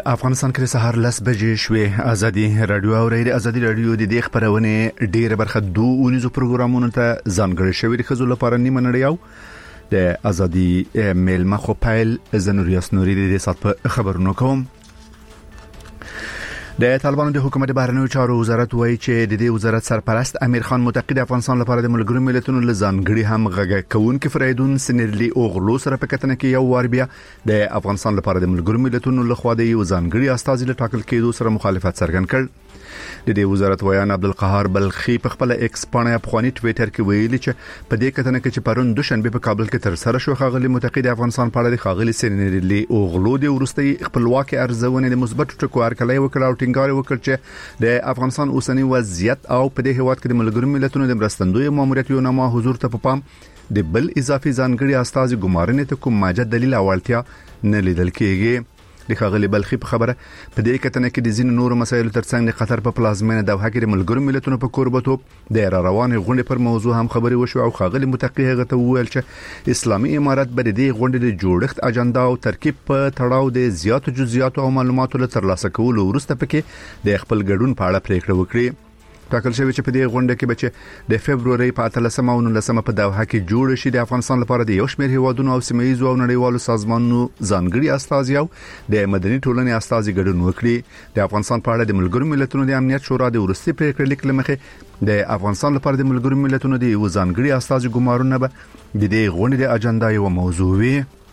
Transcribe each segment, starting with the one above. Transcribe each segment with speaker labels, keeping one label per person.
Speaker 1: افغانستان کې سهار 10 بجې شوې. ازادي رادیو او ازادي رادیو د دې خبرونه ډیره برخه دوه اونیزو پروګرامونو ته ځانګړي شوی د خزو لپاره نیمه نړیو د ازادي میلمه خو پایل زنوریاس نوري د سات په خبرونو کوم. د طالبانو د حکومت بهرنیو چارو وزارت وایي چې د دې وزارت سرپرست امیر خان متقی د افغانستان لپاره د ملګرو ملتونو لزانګړي هم غږ کوونکې فریدون سنرلی اوغلو سره په کتنه کې یو وار بیا د افغانستان لپاره د ملګرو ملتونو لخوا د یو ځانګړي استازي له ټاکل کېدو سره مخالفت څرګند کړ. د دې وزارت ویان عبدالقهار بلخی په خپل ایکس باندې افغاني ټویټر کې ویلي چې په دې کتنه کې چې پرون دوشنبه په کابل کې تر سره شو خاغلی متقی د افغانستان په اړه د خاغلی سنرلی اوغلو د ورستي خپلواکي ارزونه د مثبت ټکو ارکلای وکړ او ټینګار وکړ چې د افغانستان اوسنی وضعیت او په دې هیواد کې د ملګرو ملتونو د مرستندوی ماموریت یو نامه حضور ته پام د بل اضافي ځانګړي استازي ګمارنې ته کوم ماجد دلیل او اړتیا نه لیدل کېږي. د خاغلی بلخی په خبره په دې کتنه کې د زین نور مسایلو ترڅنګ د قطر په پلازمینه دوحه کې د ملګرو ملتونو په کوربتوب د روانې غونډې پر موضوع هم خبري وشو او خاغلی متقی هغه ته وویل چې اسلامي امارات به د دې غونډې د جوړښت اجنډا او ترکیب په تړاو د زیاتو جزئیات او معلوماتو له ترلاسه کولو وروسته پکې د خپل ګډون په اړه پریکړه وکړي. ټاکل شوی چې په دې غونډه کې بچ د فبرवरी په 13 او 19 په دوحه کې جوړ شي د افغانستان لپاره د یو شمېر هیوادونو او سیمه‌یزو او نړیوالو سازمانونو ځانګړي استازي او د مدني ټولنې استازي ګډون وکړي. د افغانستان په اړه د ملګرو ملتونو د امنیت شورا د ورستي پریکړې لیک لمخې د افغانستان لپاره د ملګرو ملتونو د یو ځانګړي استازي ګمارونه به د دې غونډې د اجنډا یو موضوع وي.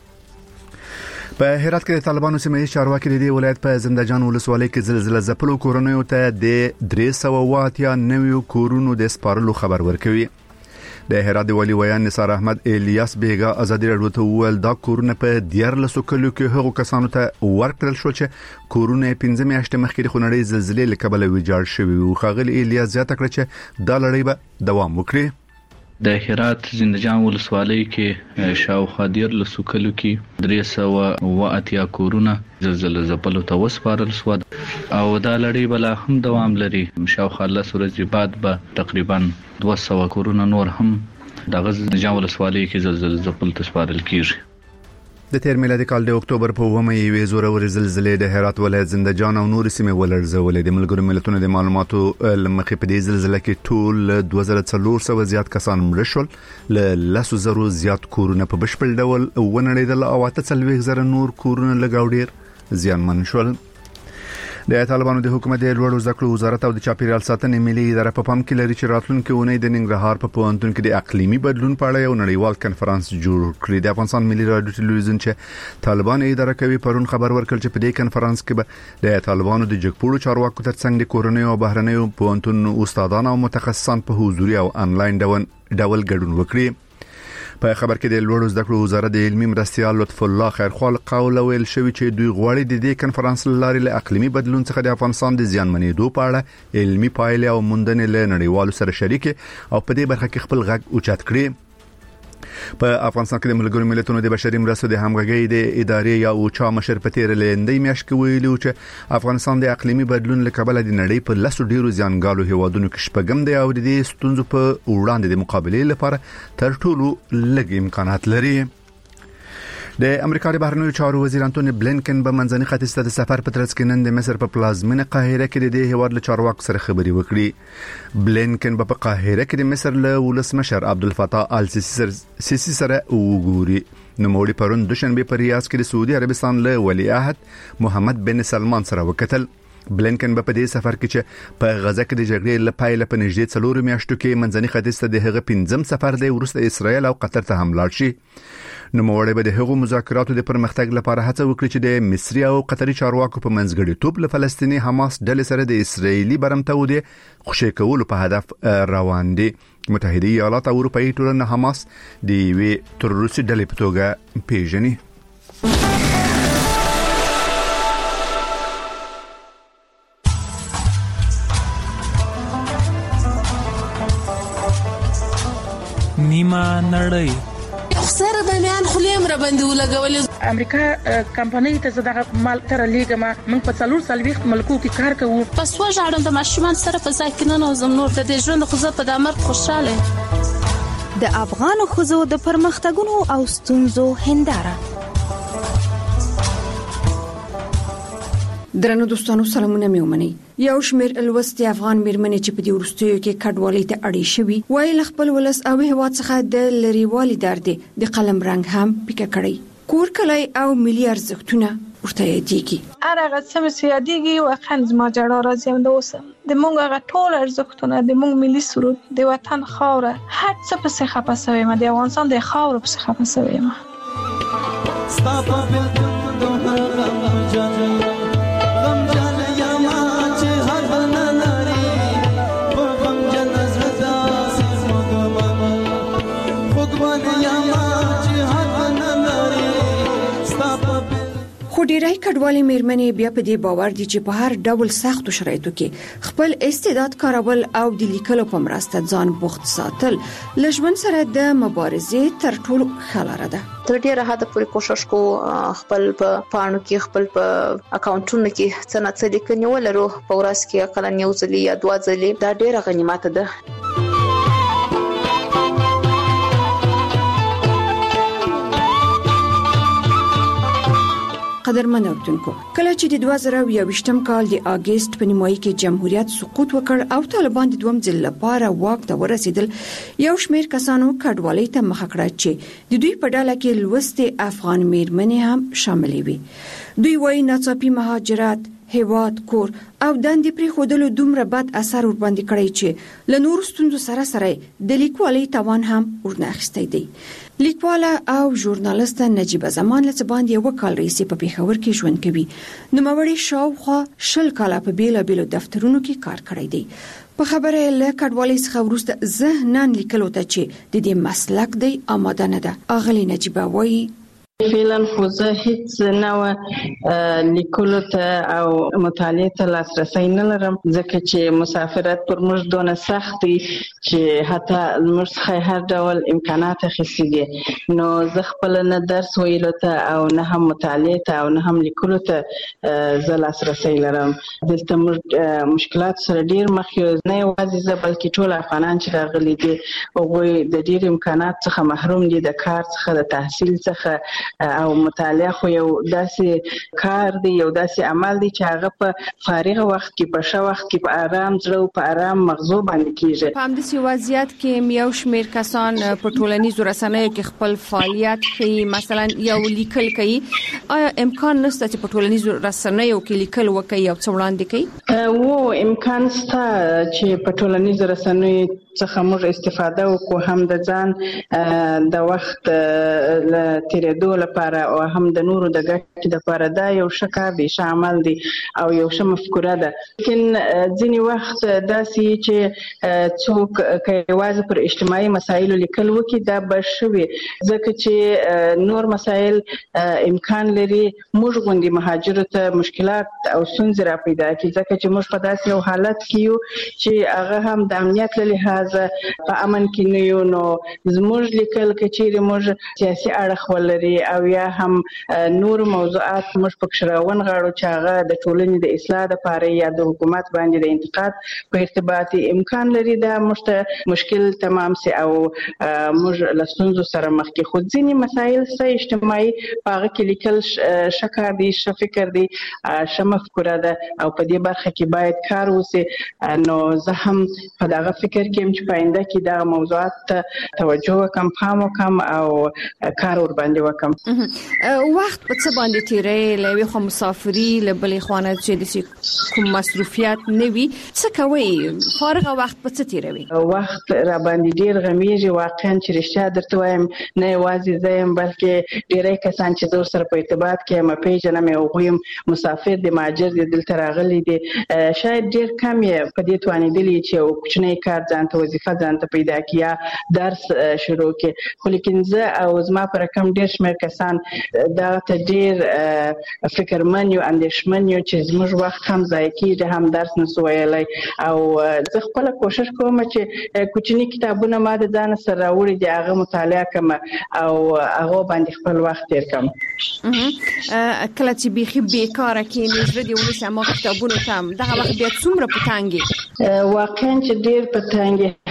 Speaker 1: په هرات کې د طالبانو سیمه چارواکي د دې ولایت په زندهجان ولسوالۍ کې زلزلہ ځپلو کورونو ته د 390 کورونو د سپارلو خبر ورکوي. د هرات د ولی ویان نثار احمد الیاس بیگا ازادي رادیو ته ویل دا کورونه په 14 کلو کې هغو کسانو ته ورکړل شو چې کورونه 15 میاشتې مخکې د خونړۍ زلزلې له کبله ویجاړ شوي وو. خاغلی الیاس زیاته کړ چې دا لړۍ به دوام وکړي.
Speaker 2: د هرات زندهجان ولسوالۍ کې شاوخوا 14 کلو کې 380 کورونه زلزلې ځپلو ته وسپارل شو او دا لړۍ بل هم دوام لري. شاوخوا 10 ورځې بعد به تقریبا 200 کورونه نور هم د زندهجان ولسوالۍ کې زلزلې ځپلو ته سپارل کیږي.
Speaker 1: د تیر میلادي کال د اکتوبر په 9 زوروري زلزلې د هرات ولایت زندهجان او نور سیمې ولړزولې. د ملګرو ملتونو د معلوماتو لمخې په دې زلزلې کې ټول 2400 زیات کسان مړ شول، ل 1000 زیات کورونه په بشپړ ډول ونړېدل او 4000 نور کورونه لګاوډیر زیانمن شول. د طالبانو د حکومت د لوړو زده کړو وزارت او د چاپیریال ساتنې ملي اداره په پام کې لري چې راتلونکي اونۍ د ننګرهار په پوهنتون کې د اقلیمي بدلون په اړه یو نړیوال کنفرانس جوړ کړي. د افغانستان ملي رادیو ټلویزیون چې طالبان اداره کوي پرون خبر ورکړ چې په دې کنفرانس کې به د طالبانو د جګپوړو چارواکو ترڅنګ د کورنۍ او بهرنیو پوهنتون استادان او متخصصان په حضوري او انلاین ډول ګډون وکړي. په خبر کې د لوړو زده کړو وزارت د علمي مرستيال لطف الله خیرخوال قول ویل شوی چې دوی غواړي د دې کنفرانس لارې له اقلیمي بدلون څخه د افغانستان د زیانمنېدو په اړه علمي پایلې او موندنې له نړیوالو سره شریک او په دې برخه کې خپل غږ اوچت کړي. په افغانستان کې د ملګرو ملتونو د بشري مرستو د همغږۍ د ادارې یا اوچا مشر په تیر لندې میاشت کې ویلي چې افغانستان د اقلیمي بدلون له کبله د نړۍ په لاسو ډیرو زیانګالو هیوادونو کې شپږم دی او د دې ستونزو په وړاندې د مقابلې لپاره تر ټولو لږ امکانات لري. د امریکا د بهرنیو چارو وزیر انټونی بلینکن په منځني ختیځ ته د سفر په ترڅ کې نن د مصر په پلازمینه قاهره کې د دې هیواد له چارواکو سره خبري وکړي. بلینکن په قاهره کې د مصر له ولسمشر عبدالفتاح السیسی سره وګوري. نوموړي پرون دوشنبه په ریاض کې د سعودي عربستان له ولی عهد محمد بن سلمان سره وکتل. بلینکن په دې سفر کې چې په غزه کې د جګړې له پایله په نږدې 4 میاشتو کې منځني ختیځ ته د هغه 5م سفر دی ورسته اسرائیل او قطر ته هم لاړ شي. نوموړی به د هغو مذاکراتو د پرمختګ لپاره هڅه وکړي چې د مصري او قطري چارواکو په منځګړیتوب له فلسطیني حماس ډلې سره د اسرائیلي برمته و د خوشی کولو په هدف روان دي. متحده ایالات او اروپאי ټولنه حماس د یوې تروریستي ډلې په توګه پیژني.
Speaker 3: نیمه نړۍ
Speaker 4: سره د میان خلیم را باندې ولګولې.
Speaker 5: امریکا کمپنۍ ته زداغه مال تر لیګما من په 4 ملکو کې کار کوو.
Speaker 4: پس وژاړم د ماشومان سره په ځای کې نه نوزم نور د ژوند خو په د امر خوشاله.
Speaker 6: د افغان خزو د پرمختګونو او ستونزو هنداره
Speaker 7: درنو دوستانو سلامونه مې ومني. یو شمېر لوستي افغان میرمنې چې په دې وروستیو کې کډوالۍ ته اړې شوي وایي خپل ولس او هیواد څخه د لريوالي درد د قلم رنګ هم پیکه کړی. کور کلی او ملي ارزښتونه ورته یادېږي.
Speaker 8: هر هغه څه مې یادېږي واقعا زما جړا راځي هم د اوسه د مونږ هغه ټول ارزښتونه د مونږ ملي سرود د وطن خاوره هر څه پسې خپه شوی ما د افغانستان د خاوره پسې خپه شوی ما
Speaker 7: خو ډیری کډوالي میرمنې بیا په دې باور دي چې په هر ډول سختو شرایطو کې خپل استعداد کارول او د لیکلو په مرسته ځان بوخت ساتل لژمن سره د مبارزې تر ټولو ښه لاره ده.
Speaker 9: تر ډیره حده پورې کوشش کو خپل په پاڼو کې خپل په اکاونټونو کې څه نه څه لیکنې ولرو په ورځ کې اقل یو ځلې یا دوه ځلې دا ډیره غنیمت ده.
Speaker 7: قدرمن اوریدونکو کله چې د 2022م کال د اگست په نیمایي کې جمهوریت سقوط وکړ او طالبان د دوم ځل لپاره واک ته ورسېدل یو شمېر کسانو کډوالۍ ته مخه کړه چې د دوی په ډله کې لوستي افغان میرمنې هم شاملې وي. دوی وایي ناڅاپي مهاجرت هیواد کور او دندې پرې خودلو دومره بد اثر ور باندې کړی چې له نور ستونزو سره د لیکوالۍ توان هم ورناخستی دی. لیکواله او ژورنالیست نجیبه زمان له باندې یو کال رئیس په پیښور کې ژوند کوي. نوموړی شاوخوا 20 کاله په بیلابیلو دفترونو کې کار کړی دی. په خبره له کډوالۍ څخه وروسته ذهنن لیکلو ته چې د دې مسلک دی آماده نه ده. اغلی نجیبه وایي
Speaker 10: فعلا خو زه هیڅ نوع لیکلو ته او مطالعه ته لاسرسی نه لرم ځکه چې مسافرت پر موږ دونه سخت دی چې حتی موږ څخه هر ډول امکانات اخیستي دي. نو زه خپل نه درس ویلو ته او نه هم مطالعه ته او نه هم لیکلو ته زه لاسرسی لرم. دلته موږ مشکلات سره ډیر مخ یو نه یوازې زه بلکې ټول افغانان چې راغلي دي هغوی د ډیر امکانات څخه محروم دي، د کار څخه، د تحصیل څخه او مطالعه خو یو داسې کار دی، یو داسې عمل دی چې هغه په فارغ وخت کې په ښه وخت کې په آرام زړه او په آرام مغزو باندې کیږي.
Speaker 7: په همداسې وضعیت کې یو شمېر کسان په ټولنیزو رسنیو کې خپل فعالیت کوي، مثلا یو لیکل کوي. آیا امکان نشته چې په ټولنیزو رسنیو کې لیکل وکړي او څه وړاندې کوي؟
Speaker 10: امکان شته چې په ټولنیزو رسنیو څخه موږ استفاده وکړو، هم د ځان د وخت له تیرېدو لپاره او هم د نورو د ګټې لپاره. دا یو ښه کار دی، ښه عمل دی او یو ښه مفکوره ده. لیکن ځینې وخت داسې چې څوک که یوازې پر اجتماعي مسایلو لیکل وکړي دا به ښه وي، ځکه چې نور مسایل امکان لري موږ غوندې مهاجرو ته مشکلات او ستونزې را پیدا کړي، ځکه چې موږ په داسې یو حالت کې یو چې هغه هم د امنیت له لحاظه په امن کې نه یو. نو زموږ لیکل که چیرې موږ سیاسي اړخ ولري او یا هم نور موضوعات موږ پکې راونغاړو چې هغه د ټولنې د اصلاح لپاره یا د حکومت باندې د انتقاد په ارتباط امکان لري، دا موږ ته مشکل تمام سي او موږ له ستونزو سره مخ کې. خو ځینې مسایل سه اجتماعي هغه کې لیکل ښه کار دی، ښه فکر دی، ښه مفکوره ده او په دې برخه کې باید کار وشي. نو زه هم په دغه فکر کې چې په آینده کې دا موضوعات ته توجه وکم، پام وکم او کار ور باندې وکم.
Speaker 7: وخت په څه باندې تیرې لوي؟ خو مسافری لبلې خوانه چې د کوم مصروفیات نه وي څه کوي؟ فارغه وخت په څه تیروي؟
Speaker 10: وخت را باندې ډیر غمیږي واقعا چې رښتیا درته وایم، نه یوازې زه یم بلکې ډیری کسان چې زور سره په ارتباط کې ما پیژنم او غویم مسافر دي، مهاجر دي، دلته راغلي دي، شاید ډیر کم یې په دې توانیدلی چې یو کوچنی کار ځان ته وظیفه ځان ته پیدا کړي یا درس شروع کړي. خو لیکن زه او زما پر کم ډیر شمېر کسان دا ته ډیر فکرمن یو، اندېښمن یو چې زموږ وخت هم ضایع کیږي، هم درس نشو ویلی. او زه خپل کوشش کوم چې کوچنی کتابونه ما د ځان سره راوړي دي هغه مطالعه کوم او هغه باندې خپل وخت تیر کوم.
Speaker 7: کله چې بيخي بیکاره کېنې زړه دې ونیسه ما کتابونو ته دغه وخت بیا څومره پټانګي؟
Speaker 10: واقعا چې ډیر پټانګي،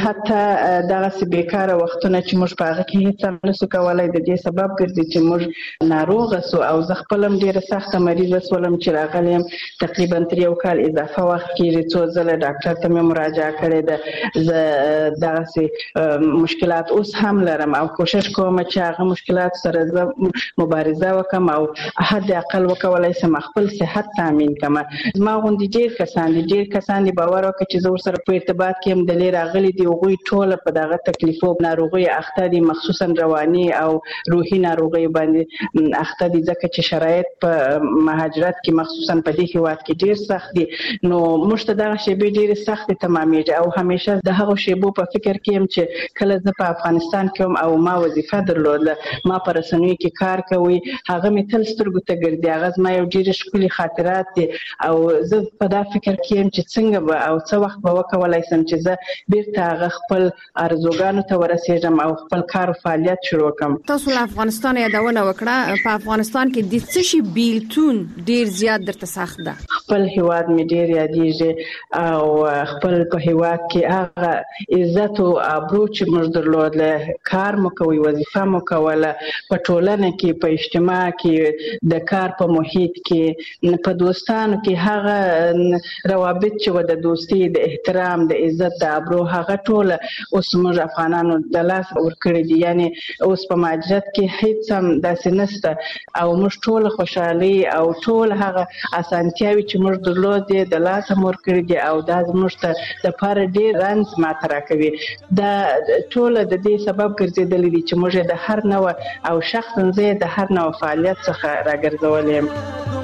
Speaker 10: حتی دغه بیکاره وختونه چې موږ په هغه کې هیڅ هم نشو کولای د دې سبب ګرځي چې موږ ناروغ سو او زه خپلم ډیره سخته مریضه شولم چې راغلم تقریبا 3 کال اضافه وخت کې څو ځله ډاکټر ته مې مراجعه کړې ده. زه دغه مشکلات اوس هم لرم او کوشش کوم چې هغه مشکلات سره زه مبارزه وکم او حد اقل وکولای سم خپل صحت تامین کړم. ما غوندي ډیر کسان دي باور وکړي چې زه ورسره په ارتباط کې هم د لیر اغلي دي او غوي ټول په دغه تکلیفو ناروغي اخته دي مخصوصا رواني او روحي ناروغي باندې اخته دي ځکه چې شرایط په مهاجرت کې مخصوصا په دې هیواد کې ډیر سخت دي. نو موږ ته دغه شی به ډیر سخت تمامېږي او همیشه د هغه شیبو په فکر کې هم چې کله زه په افغانستان کې هم او ما وظیفه درلوده ما پر رسنیو کې کار کوي هغه مې تل سترګو ته ګرځي هغه ما یو ډیر ښکلي خاطرات دي او زه په دا فکر کې هم چې څنګه به او څه وخت به وکولای سم چې زه بیرته هغه خپل ارزوګانو ته ورسېږم او خپل کار او فعالیت شروع کړم.
Speaker 7: تاسو له افغانستان یادونه وکړه په افغانستان کې د څه شي بیلتون ډیر زیات درته سخت ده؟
Speaker 10: خپل هیواد مې ډیر یادېږي او خپل په هیواد کې هغه عزت او ابرو چې موږ درلود کار مو کوي وظیفه مو کوله په ټولنه کې په اجتماع کې د کار په محیط کې په دوستانو کې هغه روابط چې د دوستي د احترام د عزت د ابرو هغه ټول اوس موږ افغانانو د لاس ورکړي دي یعنی اوس په مهاجرت کې هیڅ هم داسې نشته او موږ ټول خوشحالي او ټول هغه اسانتیاوي چې موږ درلودې د لاس ورکړي دي او دا زموږ ته د پاره ډیر رنځ ماته راکوي. دا ټول د دې سبب ګرځېدلې دي چې موږ د هر نوع او شخصا زه د هر نوع فعالیت څخه راګرځولې یم.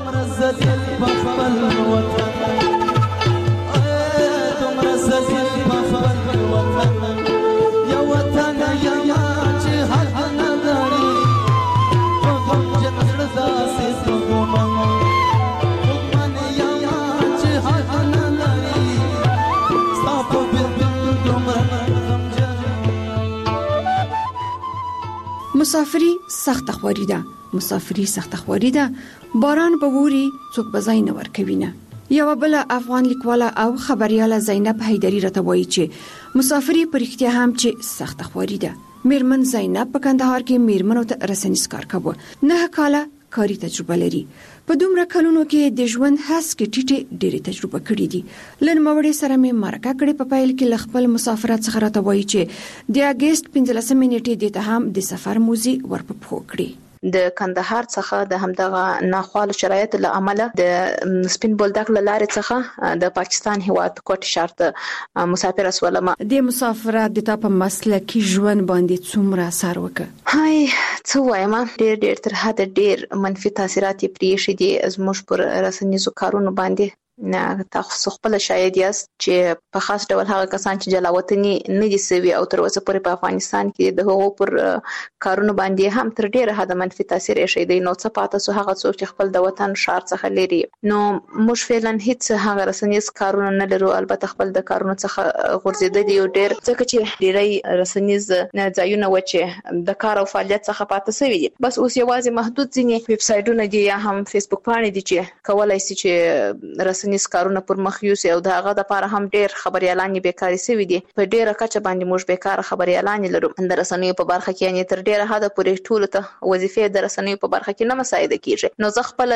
Speaker 7: مسافری سخت خواري ده باران به ووري څوک به ځای نه ورکوي نه. یو بل افغان لیکواله او خبرياله زینب حیدری راته وایي چې مسافری په رښتیا هم چې سخت خواري ده. میرمن زینب په کندهار کې میرمنو ته رسنیز کار کوي 9 کاله کاری تجربه لري. په دومره کلونو کې د ژوند هڅه ټیټه ډېری تجربه کړې دي. لن موري سره مې مرکه کړې په پایل کې خپل مسافرت څخه راته وایي چې د اگست 15 نیټې د ته هم د سفر موزي ورپخو کړی.
Speaker 9: د کندهار څخه د همدغه ناخوالو شرایط له امله د سپین بولدک لارې څخه د پاکستان هیواد کوټ شرط مسافر اسولم.
Speaker 7: د مسافرت د تاسو مسلکي ژوند باندې څومره اثر وکړ؟
Speaker 9: هاي څه وایم ډېر تر حد ډېر منفي تاثیرات پرې شي دي زموږ پر رسنیزو کارونو باندې. نه تاسو خپل شاید یاست چې په خاص ډول هغه کسان چې جلاوطني نه دي سوي او تر اوسه پورې په افغانستان کې د هغو پر کارونو باندې هم تر ډیره حد منفي تاثیر شي دی. نو څه پاته سو هغه څوک چې خپل د وطن شار څخه لري نو موږ فعلا هیڅ هغه رسنیز کارونه نه لرو. البته خپل د کارونو څخه غورځیدل یو ډیر ځکه چې ډیری رسنیز ځایونه و چې د کار او فعالیت څخه پاته سوي دي. بس اوس یوازې محدود ځینې ویب سایټونه دي یا هم فیسبوک پاڼې دي چې کولای شي چې رسنیز کارونه پر مخ یوسي او دغه د لپاره هم ډیر خبريالان بیکاري سوي دي. په ډیره کچه باندې موږ بیکار خبريالان لرو. د رسنیو په برخه کې یعنی تر ډیره حد پورې ټول ته وظیفه د رسنیو په برخه کې نه مساعده کیږي. نو زه خپل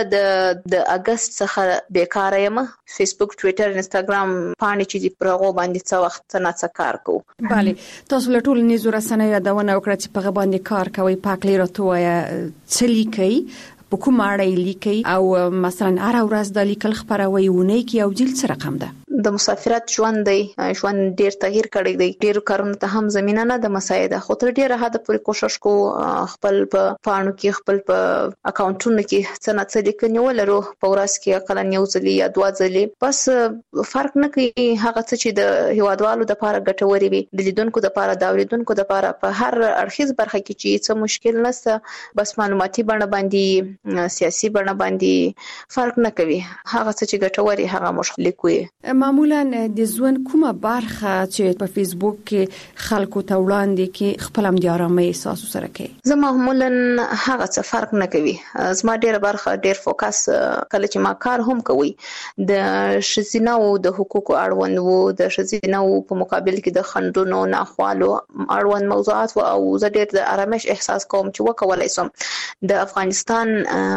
Speaker 9: د اگست څخه بیکار یم. فیسبوک ټوئیټر انستګرام پاڼې چې پر هغه باندې څه وخت نه څه کار کوو.
Speaker 7: bale تاسو له ټول نيزو رسنیو یادونه وکړه چې په باندې کار کوي پاک لري تویا څه لیکي په کوم اړه لیکي او مثلا هر ورځ د لیکل خبروي ونه کی او جیل څه رقم ده؟
Speaker 9: د مسافرت ژوند ډیر تغییر کړی دی. ډیر کارونه ته هم زمينه نه د مساعده خو تر ډیره حد پورې کوشش کو خپل په پاڼو کې خپل په اکاونټونو کې څه نه څه لیکنې ولرو په ورځ کې اقل یو ځلې یا 2 ځلې بس فرق نه کوي. هغه څه چې د هیوادوالو د لپاره ګټوري وي د لیدونکو د لپاره د اوریدونکو د لپاره په هر اړخیز برخه کې چې څه مشکل نشته بس معلوماتي بڼه باندې سیاسي بڼه باندې فرق نه کوي. هغه څه چې ګټوري هغه مشکل کوي.
Speaker 7: معمولا د ژوند کومه برخه چې په فیسبوک کې خلکو ته وړاندې کې خپل هم د آرامۍ احساس سره کوي؟
Speaker 9: زه معمولا هغه څه فرق نه کوي. زما ډیره برخه ډیر فوکس کله چې ما کار هم کوي د ښځینه او د حقوقو اړوند وو، د ښځینه په مقابل کې د خندونو ناخوالو اړوند موضوعات او زه ډیر د آرامش احساس کوم چې وکولای شم د افغانستان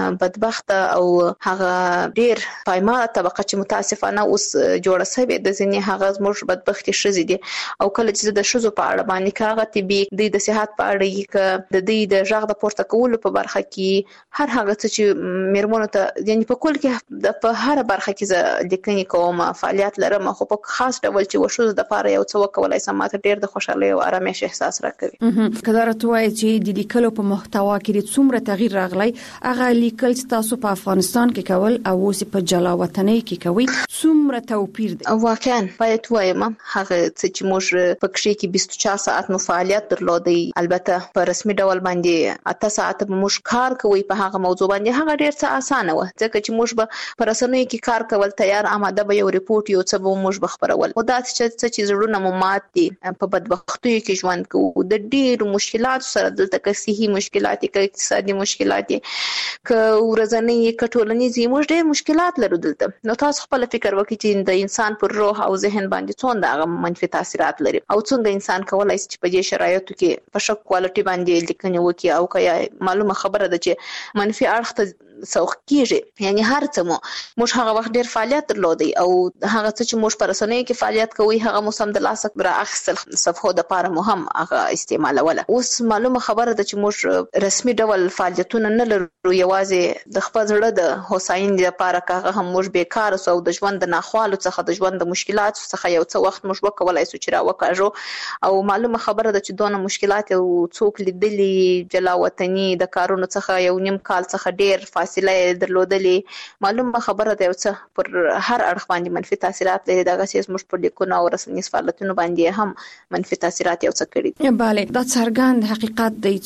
Speaker 9: بدبخت او هغه ډیر پایمال طبقه چې متاسفانه اوس جوړه شوې د ځینې هغه زموږ بدبختي شزي دي او کله چې د شزو په اړه باندې کاغه طبي د صحت په اړه کې د دې د ژغ د پورته کولو په برخه کې هر هغه څه چې میرمنو ته یعنی په کل کې په هر برخه کې لیکنې کوم فعالیت لرم، خو په خاص ډول چې وشو د لپاره یو څه وکولای شم ماته ډیر د خوشحالۍ او آرامش احساس راکوي.
Speaker 7: کله راځي چې د لیکلو په محتوا کې څومره تغییر راغلی، هغه لیکل تاسو په افغانستان کې کول او اوس په جلا وطنۍ کې کوي، څومره توپیر دی؟
Speaker 9: واقعا باید وایم هغه چې موږ په کښې کې 24 ساعت نو فعالیت درلودي، البته په رسمي ډول باندې 8 ساعت موږ کار کوي په هغه موضوع باندې. هغه ډیر څه اسانه و ځکه چې موږ به په رسنیو کې کار کول تیار آماده به یو ریپورت یو څه به موږ بخبرول او دا چې زړونه مو مات دي په بدبختیو کې ژوند کوو د ډیرو مشکلات سره دلته کې صحي مشکلات کې اقتصادي مشکلات کې ورځنی کټولنیزي موږ ډیر مشکلات لرو دلته. نو تاسو خپل فکر وکړئ چې د انسان پر روح او ذهن باندې څومره هغه منفي تاثیرات لري او څنګه انسان کولای شي په دې شرایطو کې په ښه کوالټي باندې لیکنه وکړي او که معلومه خبره ده چې منفي اړخ ته سوق کیږي. یعنی هر څه موږ هغه وخت ډیر فعالیت درلودي او هغه څه چې موږ پر رسنیو کې فعالیت کوي هغه مو سم د لاسک برا اخیستل صفحو د پاره مو هم هغه استعمالوله. اوس معلومه خبره ده چې موږ رسمي ډول فعالیتونه نه لرو، یوازې د خپل زړه د هوساینې لپاره هغه هم موږ بیکار او د ژوند د ناخوالو څخه د ژوند د مشکلاتو څخه یو څه وخت موږ وکولای شو چې راوکاږو او معلومه خبره ده چې دونه مشکلات او څوک لیدلي جلا وطني د کارونو څخه یو نیم کال څخه ډیر فاصله درلودلې. معلومه خبره ده چې پر هر اړخ باندې منفي تاثیرات لري. دا غسیس موږ په لیکونو او رسنیز فعالیتونو باندې هم منفي تاثیرات یو څه کړي.
Speaker 7: بله دا څرګند حقیقت دی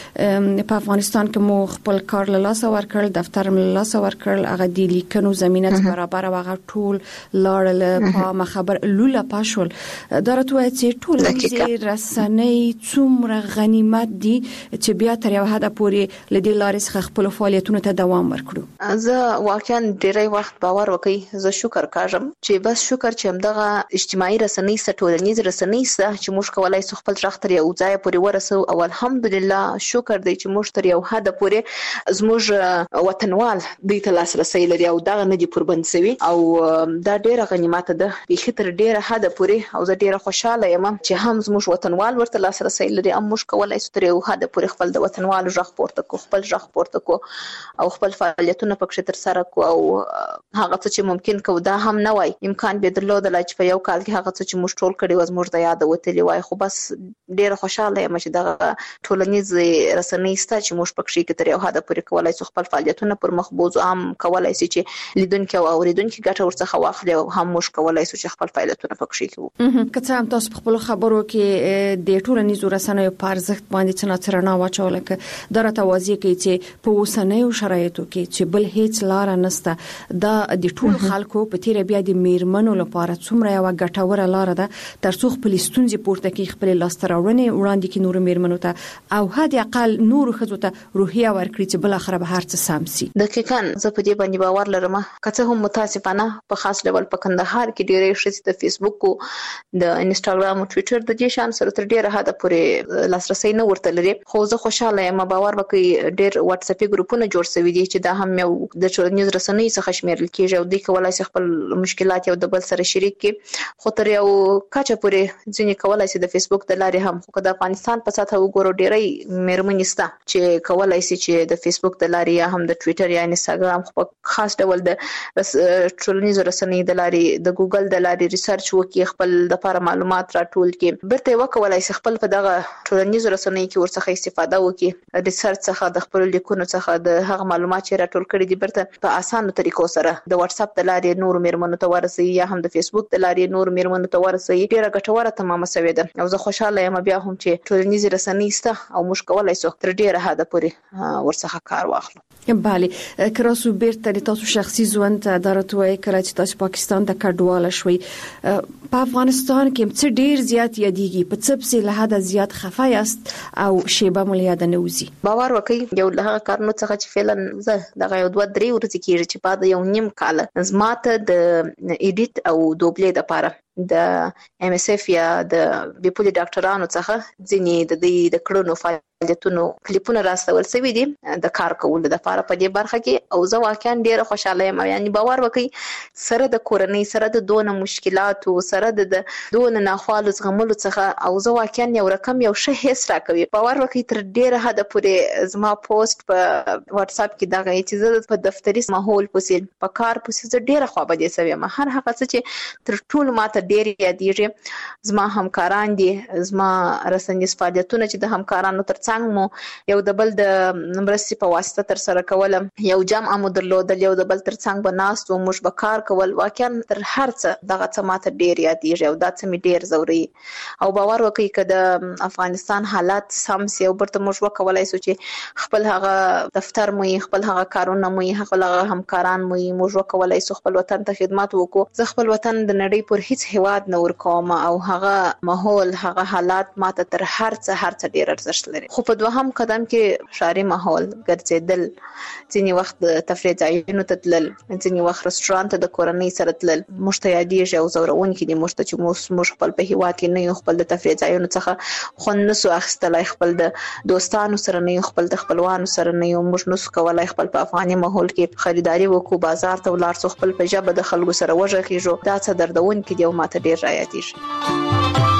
Speaker 7: چې په افغانستان کې مو خپل کار له لاسه ورکړل، دفتر له لاسه ورکړل، هغه د لیکنو زمينه برابر واغه ټول لاړل په خبر لوله پاشول. دا راته چې ټول رسنۍ څومره غنیمت دي چې بیا تر یو حد پورې لدی لارې څخه خپل فعالیتونو ته دوام ورکړو.
Speaker 9: زه واقعا ډیری وخت باور وکړي، زه شکر کوم چې بس شکر چې همدغه اجتماعي رسنۍ ټولنیز رسنۍ چې موږ کولای شو خپل ځخ تر یو ځای پورې ورسو او الحمدلله شکر دی چې موږ تر یو حد پورې زموږ وطنوال د ته لاسرسي لري او دا نه دي قربان شوی او دا ډیره غنیمت ده به تر ډیره حد پورې او زه ډیره خوشاله یم چې هم زموږ وطنوال ورته لاسرسي لري او موږ کولای شو تر یو حد پورې خپل د وطنوالو ځخ پورته کو، خپل ځخ پورته کو او خپل فعالیتونه پکې تر سره کو او هغه څه چې ممکن کو دا هم نه وای امکان به درلودل چې په یو کال کې هغه څه چې موږ ټول کړي و زموږ د یاد وتلی وای. خو بس ډیره خوشاله یم چې دا ټولنیز رسنۍ ست چې موږ پکې کې تر یو حد پورې کولای شو خپل فعالیتونه پر مخ بوزو، هم کولای شي چې لیدونکو او اوریدونکو ګټه ورڅخه واخلي او هم موږ کولای شو چې خپل فعالیتونه پکې کوو.
Speaker 7: که هم تاسو خپل خبرو کې د ټولنیز رسنیو په ارزښت باندې څنګه رڼا واچول کې دا راته واضح کوي چې په اوسنیو شرایطو کې چې بل هیڅ لار نشته دا د ټول خلکو په تیر بیا د میرمنو لپاره څومره یو ګټوره لار ده ترڅو خپل ستونزې پورته کې خپل لاستراوړنې وړاندې کې نور میرمنو ته او حد اقل نور خزو ته روحیه ورکړي چې بل اخر به هر څه سم سي.
Speaker 9: دقیقاً زه په دې باندې باور لرم که څه هم متاسفانه په خاص ډول په کندهار کې ډېرې شې د فیسبوک او د انستګرام او ټوئیټر د دې شان سره تر ډیره حد پورې لاسرسي نه ورته لري. خو زه خوشاله یم باور وکړي ډېر واتس اپ ګروپونه جوړ شوي دي چې دا هم یو د ټولنیز رسنۍ څخه شمیرل کیږي او دوی کولای شي خپل مشکلات یو د بل سره شریک کړي. خو تر یو کچه پورې ځینې کولای شي د فیسبوک د لارې هم خو د افغانستان په سطح وګورو ډېرې میرمنې سته چې کولای شي چې د فیسبوک د لارې یا هم د ټوئیټر یا انستګرام خو خاص ډول د ټولنیز رسنۍ د لارې د ګوګل د لارې ریسرچ وکړي، خپل د لپاره معلومات راټول کړي، برته وکولای شي خپل په دغه ټولنیز رسنۍ کې ورڅخه استفاده وکړي، ریسرچ څخه د خپل لیکونو څخه د هغه معلومات معلومات چې راټول کړي دي برته په اسانه طریقو سره د واتس اپ د لارې نور میرمنو ته ورسي یا هم د فیسبوک د لارې نور میرمنو ته ورسي ډیره ګټوره تمامه شوې ده او زه خوشاله یم بیا هم چې ټولنیز رسنۍ سته او موږ کولای شو تر ډیره حد پورې ورڅخه کار واخلو.
Speaker 7: بله کراسو بیرته تاسو شخصي ژوند ته درته کله چې تاسو پاکستان ته کډواله شوي په افغانستان کې څه ډیر زیات یادېږي په څه په له حد زیات خفه یاست او شیبه مو یاد نه وځي؟
Speaker 9: باور وکړئ یو له کارونو څخه چې فعلا زه دغه یو 2-3 ورځې کېږي چې بعد یو نیم کال زماته د ایډیټ او دوبلې لپاره د MSF یا د بیپولي ډاکټرانو څخه ځینې د دې د کړنو فعالیتونو کلیپونه راستول سوي دي د کار کولو لپاره په دې برخه کې او زه واقعا ډیره خوشاله یم. یعنی باور وکړئ سره د کورنۍ سره د دونه مشکلاتو سره د دونه ناخوالو زغملو څخه او زه واقعا یو رقم یو شه هیڅ راکوي. باور وکړئ تر ډیره حد پورې زما پوسټ په واتس اپ کې دغه چې زه په دفتري ماحول پوسیل په کار پوسیل ډیره خو به دې سوي ما هر هغه څه چې تر ټولو ماته ډیر یادېږي زما همکاران دي زما رسنیز فعالیتونه چې د همکارانو ترڅنګ مو یو د بل د مرستې په واسطه تر سره کولم یو جمع مو درلودل یو د بل ترڅنګ به ناست و موږ به کار کول واقعا تر هر څه دغه څه ماته ډیر یادېږي او دا څه مې ډیر زوري او باور وکړئ که د افغانستان حالات سم سي او برته موږ وکولای شو چې خپل هغه دفتر مو خپل هغه کارونه مو خپل هغه همکاران مو موږ وکولای شو خپل وطن ته خدمت وکړو. زه خپل وطن د نړۍ پر هیڅ هیواد نه ورکوم او هغه ماحول هغه حالات ماته تر هر څه ډیر ارزښت لري. خو په دوهم قدم کې ښاري ماحول ګرځیدل ځینې وخت د تفریح ځایونو ته تلل ځینې وخت رستورانت ته د کورنۍ سره تلل موږ ته یادېږي او زورونکي دي موږ ته چې موږ خپل په هیواد کې نه یو خپل د تفریح ځایونو څخه خوند نسو اخیستلای خپل د دوستانو سره نه یو خپل د خپلوانو سره نه یو موږ نسو کولای خپل په افغاني ماحول کې خریداري وکړو بازار ته ولاړ سو خپل په ژبه د خلکو سره وژغېږو دا څه دردونکي دي او ماته ډیر راياتېږي.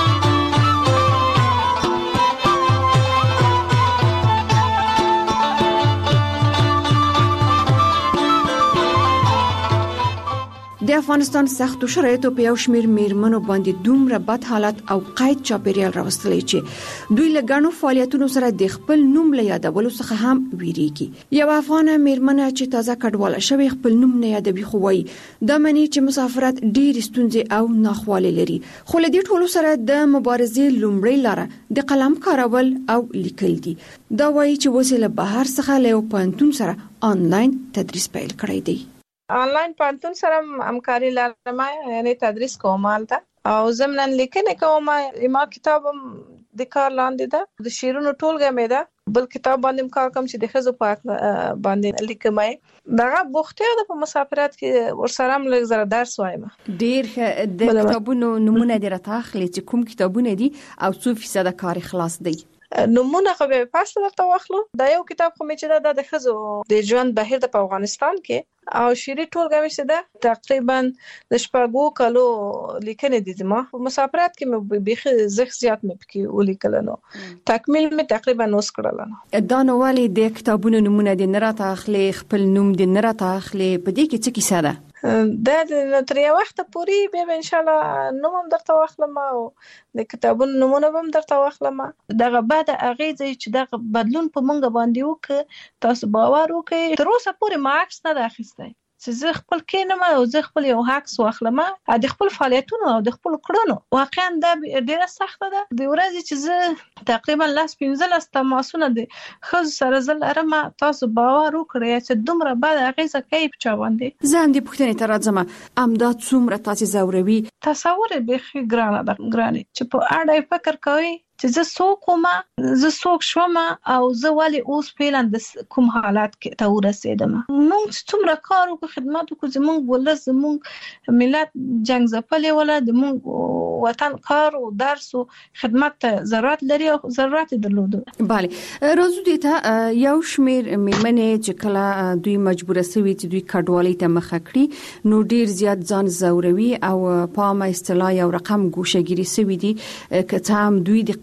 Speaker 7: د افغانستان سختو شرایطو په یو شمیر میرمنو باندې دومره بد حالت او قید چاپیریال راوستلی چې دوی له ګڼو فعالیتونو سره د خپل نوم له یادولو څخه هم ویریږي. یو افغانه میرمنه چې تازه کډواله شوې خپل نوم نه یادوي خو وایي دا معنی چې مسافرت ډېر ستونزې او ناخوالې لري خو له دې ټولو سره د مبارزې لومړی لاره د قلم کارول او لیکل دي. دا وایي چې وسیله بهر څخه له پانتون سره آنلاین تدریس پیل کړی دی.
Speaker 8: آنلاین پانتون سره همکاري لرم یعنی تدریس کوم حالته او ضمن لیکنه کوم ما کتاب د کار لاندې ده د شیرونو ټولګه مې ده بل کتاب باندې کار کوم چې د خزو پاک باندې لیکم دغه بوخته ده په مسافرت کې ورسره هم لږ زره درس وایم.
Speaker 7: ډیر د کتابونو نمونه دې راته اخلي چې کوم کتابونه دي او څو فیصد کار خلاص دی؟
Speaker 8: نمونه خو به پاس درته واخلو دا یو کتاب خو مې چې د خزو د ژوند بهیر د افغانستان کې او شيري ټولګه مې چې ده تقریبا د شپږو کلو لیکنې دي زما مسافرت کې مې بيخي زخ زیات مې پکې ولیکل نو تکمیل مې تقریبا نوس کړل نو
Speaker 7: دا نو والی د کتابونو نمونه د نراته اخلي خپل نوم د نراته اخلي په دې کې څه کیسه ده
Speaker 8: دا د تر یو وخت پورې به ان شاء الله نوم هم درته واخلم او د کتابونو نمونه هم درته واخلم دغه بعد اغه چې دغه بدلون په مونږ باندې وک تاسو باور وکړئ تر اوسه پورې ماکس نه راخسته چې زه خپل کینم او زه خپل یو حق واخلم د خپل فعالیتونو او د خپل کړنو واقعا دا ډیره سخته ده د ورځې چې زه تقریبا 15 تماسونه د خز سره زلرم تاسو باور وکړئ چې دومره بعد اغیزه کوي په چا باندې
Speaker 7: زه هم د پښتنې تر ځم امدا څومره تاسو زوروي
Speaker 8: تصور به خې ګرانه ده ګرانه چې په اړه فکر کوي چې زه څوک کوم زه څوک شوم او زه ولې اوس فعلا د کوم حالات کې ته ورسېدم موږ څومره کار وکړو خدمات وکړو زموږ ولر زموږ ملت جنگ ځپلې ولا د موږ وطن کار او درس او خدمت ته ضرورت لري او ضرورت درلود.
Speaker 7: bale روزو دې ته یو شمیر میرمنې چې کله دوی مجبور سوي چې دوی کډوالۍ ته مخه کړي نو ډیر زیات ځان زوروي او په ما اصطلاح یو رقم ګوشهګيري سوي دي که ته هم دوی د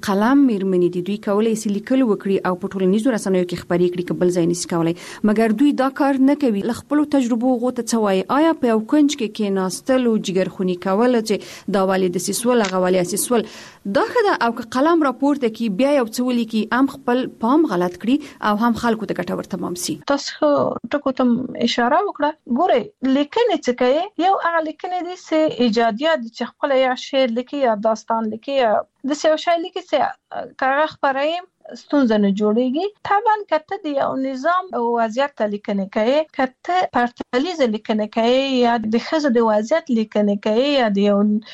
Speaker 7: قلم میرمنې دي دوی کولای شي لیکل وکړي او په ټولنیزو رسنیو کې خبري کړي کبل ځای نشي کولای مګر دوی دا کار نه کوي خپل تجربه غوته څوای آیا په یو کنج کې کېناستل او جګرخونی کول چې دا والد سیسول غوالي سیسول دا خدای او قلم راپورته کې بیا یو څولي کې ام خپل پام غلط کړي او هم خلکو ته ګټور تمام سي
Speaker 8: تاسو ټکو ته اشاره وکړه ګوره لیکنه چې کوي یو هغه لیکنه دي چې ایجادیات چې خپل یا شعر لیکي یا داستان لیکي یا د څه شی لیکي چې کاغذ خبرای ستونزه نه جوړيږي طبعا کته دی یو نظام او وضعیت لیکنه کوي کته پرتلیز لیکنه کوي یا د خزه د وضعیت لیکنه کوي یا د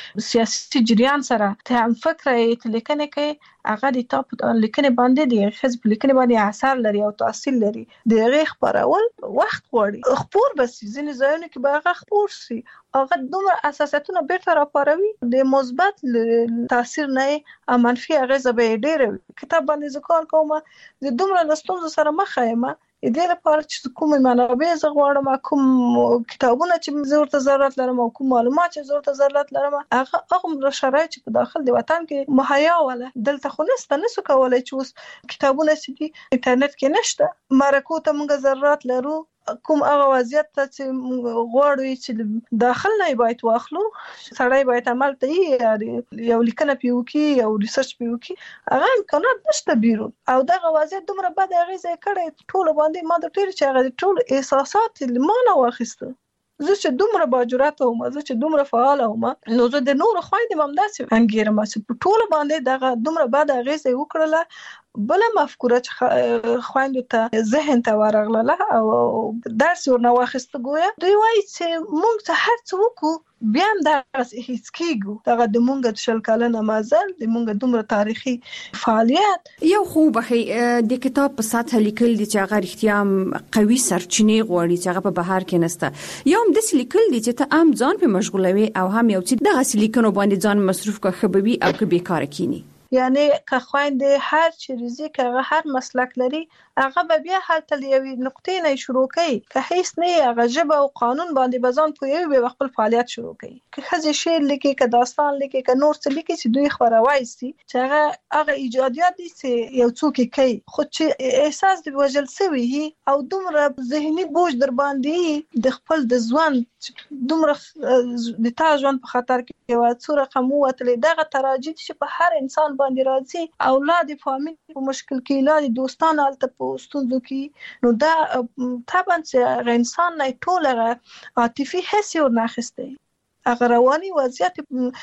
Speaker 8: سیاسي جریان سره ته هم فکر لیکنه کوي هغه د تاپ لیکنه باندې د خزه لیکنه باندې اثر لري او تاثیر لري د غیخ پرول وخت غواړي خبر بس ځینې ځایونه کې به خبر سي هغه دومره اساساتونه بیرته راپاروي د مثبت تاثیر نه منفي اغیزه به ډیره کتاب باندې ذکر کوم د دومره لستونزو سره مخ یم دې لپاره چې کوم منابع زه غواړم کوم کتابونه چې ضرورت ضرورت لرم او کوم معلومات چې ضرورت ضرورت لرم هغه شرایط چې په داخل د وطن کې مهیا ولا دلته خو نسو کولای چې اوس کتابونه چې انټرنیټ کې نشته مرکو ته موږ ضرورت لرو کوم هغه وضعیت ته چې غواړو چې داخل نه باید واخلو سړی باید عمل ته یو لیکنه پیوکي یو ریسرچ پیوکي هغه امکانات نشته بیرون او دغه وضعیت دومره بد اغیزه کړي ټول باندې ما د ټول چې هغه ټول احساسات لمانه واخیسته زه چې دومره باجرات او زه چې دومره فعال او نو زه د نور خويندې ممداسي انګیرم چې ټول باندې دغه دومره بد اغیزه وکړله بل مفکوره چې خويندو ته ذهن ته ورغله او درس ورنه واخیسته ګویا دوی وایي چې موږ ته هر څه وکړو بیا هم درس هیڅ کیږو دغه د موږ شل کلنه مازل د موږ دومره تاریخي فعالیت
Speaker 7: یو خو به د کتاب په ساته لیکل دي چې هغه اړتیا قوي سرچینې غواړي چې هغه په بهر کې نسته یو هم د لیکل دي چې ته ام ځان په مشغولوي او هم یو چې دغه لیکنو باندې ځان مصروف کا خبوي او که بیکاره کینی
Speaker 8: یعنی که خويندې هر چیزي که هر مسلک لري هغه به بیا حالت یوې نقطې نه شروع کوي که هیڅ نه هغه جبه او قانون باندې بزان پوي به خپل فعالیت شروع کوي که خزي شعر لیکي که داستان لیکي که نور څه لیکي چې دوی خبروي سي چې هغه ایجادیات دي چې یو څوک کوي خو چې احساس دی وجل سوي او دومره ذهني بوج در باندې د خپل د ځوان دومره د تا ژوند په خطر کې یو څو رقم وتلې دغه تراجید چې په هر انسان باندې راځي اولاد فامیل په مشکل کې اولاد دوستان الته په ستونزو کې نو دا طبعا چې انسان نه ټول عاطفي حس ور ناخسته هغه رواني وضعیت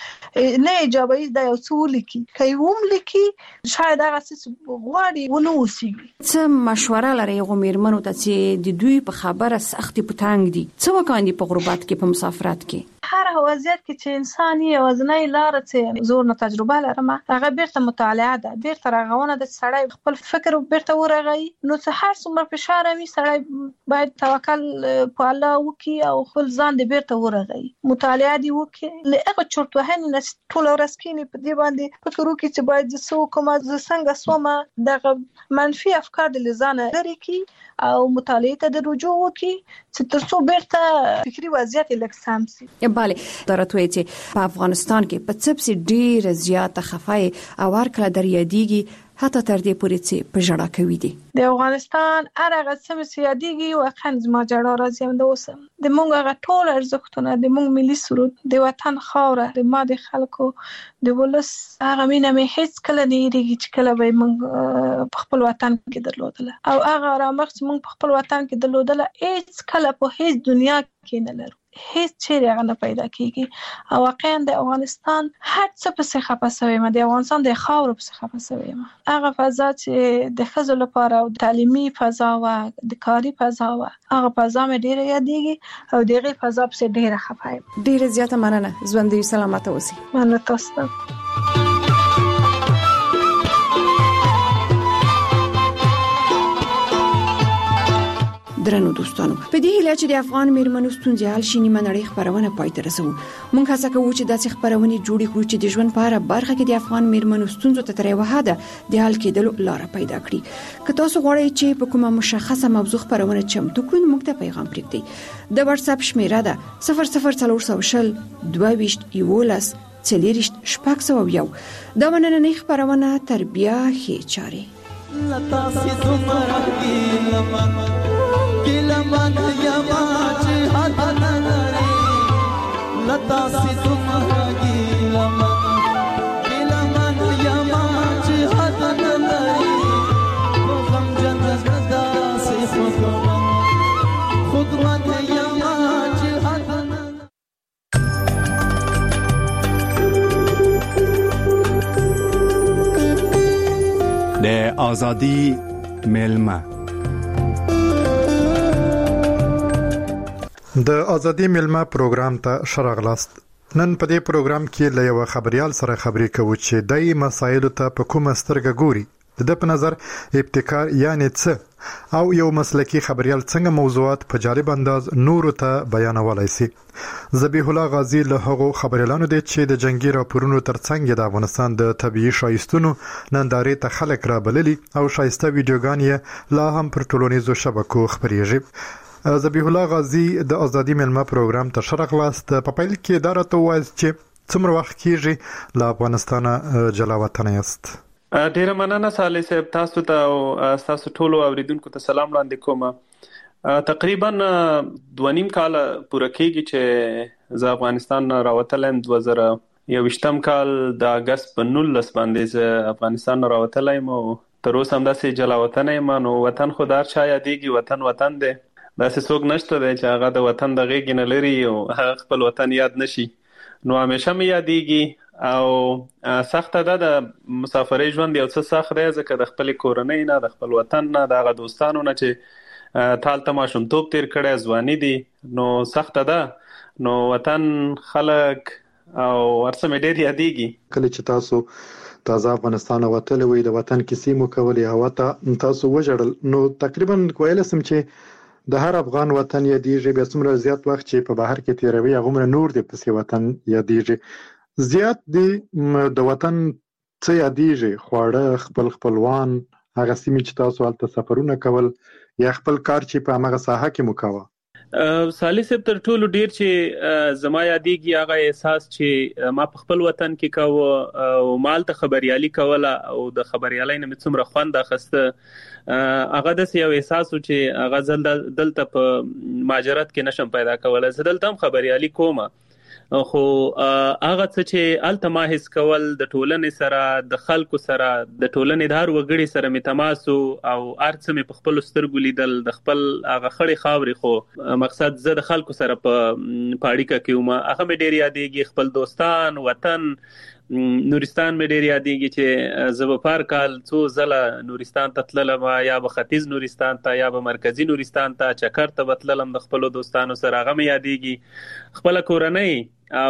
Speaker 8: نه ایجابي د یو څول کی کوم لکی شاید هغه څه غواړي ونه وسی
Speaker 7: څه مشوره لري غومیرمنو ته چې د دوی په خبره سختي پټانګ دي څه وکاندي په غربت کې په مسافرت کې
Speaker 8: هر وضعیت کې چې انسان یې وزنۍ لار چې زور نه تجربه لرم هغه بیرته مطالعه ده بیرته راغونه د سړی خپل فکر بیرته ورغی نو څه هر څومره فشار می سړی باید توکل په الله وکي او خپل ځان دې بیرته ورغی مطالعه دی وکي لهغه چورت وهنه نه ټول ورځ کې په دې باندې فکر وکي چې باید زه کومه ز څنګه سومه دغه منفي افکار د لزانه لري کی او مطالعه ته د رجوع وکي چې ترڅو بیرته فکری وضعیت لکسام سي
Speaker 7: بله درته چې په افغانستان کې په څپسي ډیر زیاته خفای او ورکړه دریادیږي حتی تر دې پورې چې په جړه کوي دي
Speaker 8: د افغانستان هرغه څه سیادیږي واقعا زما جړه راځي هم د اوسم د مونږ هغه ټول ارزښتونه د مونږ ملي سرود د وطن خاوره د ما د خلکو د ولس هغه مینه مې هیڅ کله نه یریږي چې کله به مونږ په خپل وطن کې درلودله او هغه رامخ چې مونږ په خپل وطن کې درلودله هیڅ کله په هیڅ دنیا کې نه لرو هیڅ چیرې هغه نه پیدا کیږي او واقعا د افغانستان هر څه په څه خپسوي ما د افغانستان د خاور په څه خپسوي ما هغه فضا چې د خزو لپاره او تعلیمي فضا او د کاری فضا او هغه فضا مې ډیره یادېږي او دغه فضا په څه ډیره خپایم
Speaker 7: ډیره زیاته مننه ژوندۍ سلامت اوسئ
Speaker 8: مننه تاسو
Speaker 7: درنو دوستانو په دې هیله چې د افغان میرمنو ستونزې حل شي نیمه نړۍ خبرونه پای ته رسوو موږ هڅه کوو چې داسې خبرونه جوړې کړو چې د ژوند په اړه برخه کې د افغان میرمنو ستونزو ته تر یوه حده د حل کېدلو لار پیدا کړي که تاسو غواړئ چې په کومه مشخصه موضوع خبرونه چمتو کړئ موږ ته پیغام پرېږدئ د واتس اپ شمیره ده 0040 22 11 40 دا نننۍ خبرونه تر بیا ښې چارې
Speaker 11: لتا سي تمہارا ګیلمن یما چې حد نه لري لتا سي تمہارا ګیلمن یما چې حد نه لري غم جنت دا سي خود من یما چې حد نه
Speaker 1: د آزادی ملما
Speaker 12: د آزادی ملما پروګرام ته شراغلاست نن په دې پروګرام کې له یو خبريال سره خبرې کوو چې دای مسایل ته په کومه سترګه ګوري د په نظر ابتکار یعنی څه او یو مسلکی خبريال څنګه موضوعات په جالب انداز نور ته بیانولای شي ذبیح الله غازی له هغو خبريالانو دي چې د جنگي راپورونو ترڅنګ د افغانستان د طبيعي شایستونو نندارې ته خلک را بللي او شایسته ویډیوګان لا هم پر ټولنیزو شبکو خبريږي ذبیح الله غازی د آزادی ملما پروګرام ته شرغلاست په پیل کې دا راته وایي چې څومره وخت کېږي له افغانستان جلا وطن یاست
Speaker 13: ډیره مننه صالح صاحب تاسو ته او تاسو ټولو اوریدونکو ته سلام وړاندې کوم تقریبا 2.5 کال پوره کېږي چې زه افغانستان راوتلم 2021 کال د اگست په 19 باندې زه افغانستان راوتلم او تر اوسه هم داسې جلا وطن یم نو وطن خو دار چا یادېږي وطن دی داسې څوک نشته دی چې هغه د وطن د غېږې نه لري او هغه خپل وطن یاد نشي نو همیشه مې یادېږي او سخته ده د مسافرۍ ژوند یو څه سخت دی ځکه د خپل کورنۍ نه د خپل وطن نه د هغه دوستانو نه چې تالته ماشومتوب تیر کړی ځواني دي نو سخته ده نو وطن خلک او ورڅ مې ډېر یادېږي
Speaker 12: کله چې تاسو تازه افغانستان وتلی وي د وطن کیسې مو کولې هوا ته تاسو وژړل نو تقریبا کویل سم چې د هر افغان وطن یادېږي بیا څومره زیات وخت چې په بهر کې تیروي هغه نور د پسې وطن یادېږي زیات دی د وطن څه یادېږي خواړه خپلوان هغه سیمې چې تاسو هلته سفرونه کول یا خپل کار چې په هغه ساحه کې مو کاوه
Speaker 13: صالح صاحب تر ټولو ډیر چې زما یادېږي هغه احساس چې ما په خپل وطن کې کاوه او مال ته خبريالي کوله او د خبريالۍ نه څومره خوند اخسته هغه د یو احساس چې هغه دلته په ماجرات کې نشم پیدا کوله زه دلته هم خبريالي کوم خو هغه څه چې الته ما هیڅ کول د ټولنې سره د خلکو سره د ټولنې د هر وګړي سره می تماسو او ارڅ می په خپل سترګو لیدل د خپل هغه خړې خاورې خو مقصد زه د خلکو سره په اړیکه کې وم هغه مې ډېر یادېږي خپل دوستان وطن نورستان مې ډېر یادېږي چې زه به پر کال څو ځله نورستان ته تللم یا به ختیځ نورستان ته یا به مرکزی نورستان ته چکر ته تللم د خپل دوستانو سره هغه مې یادېږي خپل کورنۍ او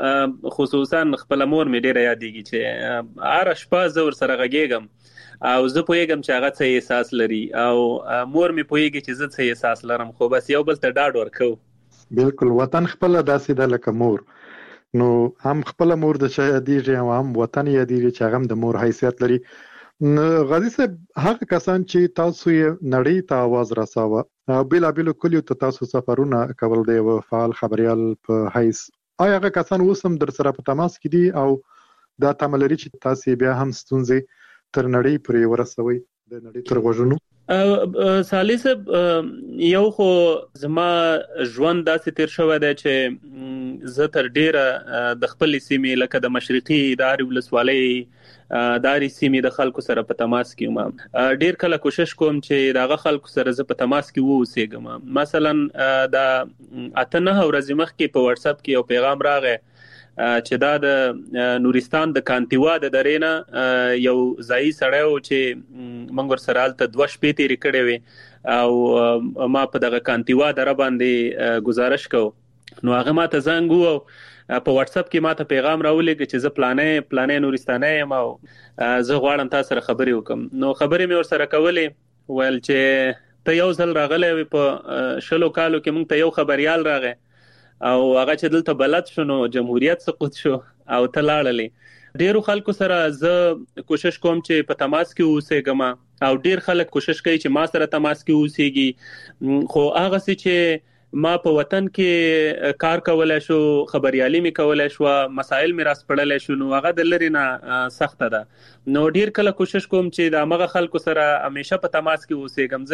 Speaker 13: خصوصا خپل مور مې ډېر یادېږي چې هر شپه زه ورسره غږېږم او زه پوهېږم چې هغه څه احساس لري او مور مې پوهېږي چې زه څه احساس لرم خو بس یو بل ته ډاډ ورکو
Speaker 12: بالکل وطن خپل داسې ده لکه مور نو هم خپل مور د چا یادېږي او هم وطن یادېږي چې هغه د مور حیثیت لري غازی صاحب هغه کسان چې تاسو یې نړۍ ته आवाज رساوه بېلابېلو کلیو ته تاسو سفرونه کول دی او فعال خبريال په حیث آیا هغه کسان اوس هم در سره په تماس کې دي او دا تمه لري چې تاسو بیا هم ستونزې تر نړۍ پورې ورسوي د نړۍ تر غوږونو
Speaker 13: صالح صاحب یو خو زما ژوند داسې تیر شوی دی چې زه تر ډیره د خپل سیمې لکه د مشرقي ادارې ولسوالۍ داري سیمې د خلکو سره په تماس کې وم ډیر کله کوشش کوم چې دغه خلکو سره زه په تماس کې ووسېږم مثلا دا اته نه ورځې مخکې په واتس اپ کې یو پیغام راغی چې دا د نورستان د کانتیوا د درېنه یو ځای سړی و چې موږ ورسره هلته 2 شپې تېرې کړې وې او ما په دغه کانتیوا دره باندې گزارش کو نو هغه ماته زنګ وو په واتس اپ کې ماته پیغام راولېږه چې زه پلانې نورستانه یم او زه غواړم تاسو سره خبرې وکم نو خبرې مې ورسره کولې ویل چې ته یو ځل راغلی په 20 کالو کې موږ ته یو خبريال راغی او هغه چې دلته بلد شنو جمهوریت سقوط شو او ته لاړلې ډیرو خلکو سره زه کوشش کوم چې په تماس کې اوسېږم او ډیر خلک کوشش کوي چې ما سره تماس کې اوسېږي خو هغه چې ما په وطن کې کار کولای شو، خبريالي می کولای شو، مسائل می راس پړلای شو، نو هغه د لری نه سخت ده. نو ډیر کله کوشش کوم چې د هغه خلکو سره همیشه په تماس کې اوسېږم،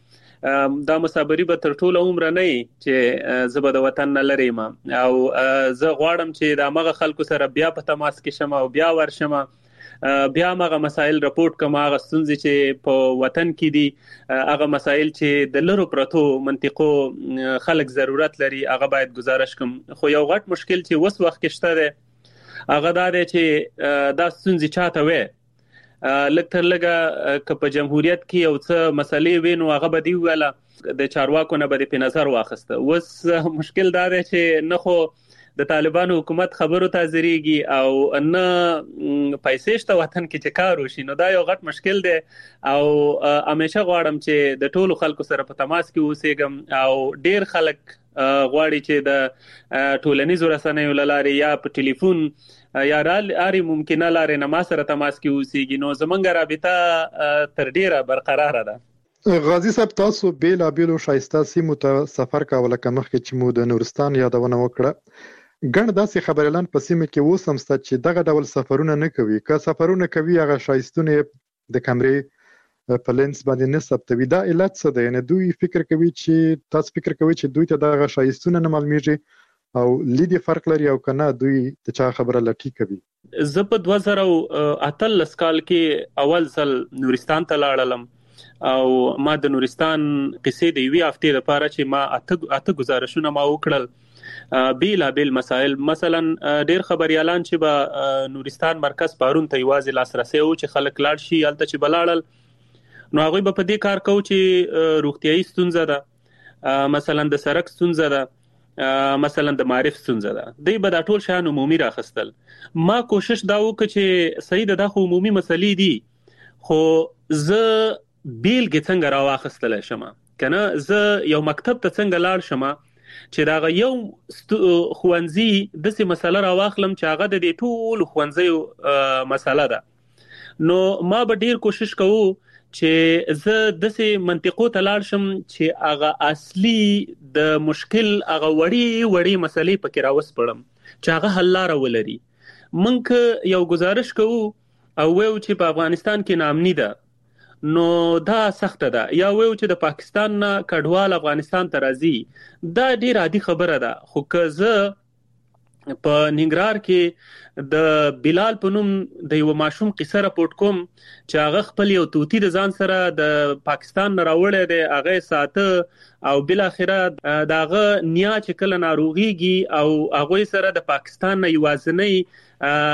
Speaker 13: ځکه دا مسابري به تر ټولو عمر نه چې زه د وطن نه لري ما، او زه غواړم چې د هغه خلکو سره بیا په تماس کې شم او بیا ورشم، بیا هغه مسائل رپورټ کوم، هغه ستونزې چې په وطن کې دي، هغه مسائل چې د لرو پرتو منطقو خلک ضرورت لري، هغه باید گزارش کوم. خو یو غټ مشکل چې وس وخت کې شته ده هغه دا دی چې دا ستونزې چاته وي لږ تر لږه که په جمهوریت کې یو څه مسلې وي نو هغه به دی ویله د چارواکو نه به په نظر واخسته. وس مشکل دا دی چې نه خو د طالبانو حکومت خبرو ته ځریږي او نه پیسې شته وطن کې چې کار وشي، نو دا یو غټ مشکل دی. او همیشه غواړم چې د ټولو خلکو سره په تماس کې اوسېږم، او ډیر خلک غواړي چې د ټولنیزو رسنیو لارې یا په ټلیفون یا لارې ممکنه لارې نه ما سره تماس کې اوسېږي، نو زمونږ رابطه تر ډیره برقراره ده.
Speaker 12: غازی صاحب، تاسو بیلابیلو شایسته سیمو ته سفر کاوه، لکه مخکې چې مو د نورستان یادونه وکړه. ګڼ داسې خبريالان په سیمه کې اوس هم شته چې دغه ډول سفرونه نه کوي، که سفرونه کوي هغه شایستونه د کیمرې په لینس باندې نه ثبتوي. دا علت څه ده؟ یعنی دوی فکر کوي چې تاسو فکر کوي چې دوی ته دغه شایستونه نه معلومیږي او لیدي فرق لري، او کنه دوی د چا خبره لټي کوي.
Speaker 13: زه په 2018 کال کې اول ځل نورستان ته لاړم او ما د نورستان قصې د یوې هفتې لپاره چې ما اته گزارشونه ما وکړل بیل مسائل. مثلا ډیر خبريالان چې به نورستان مرکز پارون ته یوازې لاسرسي او چې خلک لاړ شي الته چې بلاړل، نو هغه به په دې کار کوي چې روغتيایي ستونزه ده، مثلا د سړک ستونزه ده، مثلا د معرف ستونزه ده، دوی به دا ټول شان عمومي راخستل. ما کوشش دا وکړ چې صحیح ده خو عمومي مسلې دي، خو زه بیلګې څنګه راواخستل شم، کنه زه یو مکتب ته څنګه لاړ شم چې دا یو خوانزي د څه مسله راواخلم چې هغه د ټول خوانزي مسله ده. نو ما به ډیر کوشش کوم چې زه د څه منطقو ته لاړ شم چې هغه اصلي د مشکل هغه وړي مسلې پکې راوسپړم چې هغه حل لاره ولري. منک یو گزارش کوو او ویو چې په افغانستان کې ناامني ده، نو دا سخت ده، یا ویو چې د پاکستان نه کډوال افغانستان ته راځي، دا ډیر عادي خبره ده. خو که زه په ننګرهار کې د بلال په نوم د یو ماشوم قصه راپورټ کوم چې هغه خپل یو توتی د ځان سره د پاکستان نه راوړی دی، هغه ساته او بل اخره داغه نیا چې کله ناروغيږي او هغه سره د پاکستان نه یوازنۍ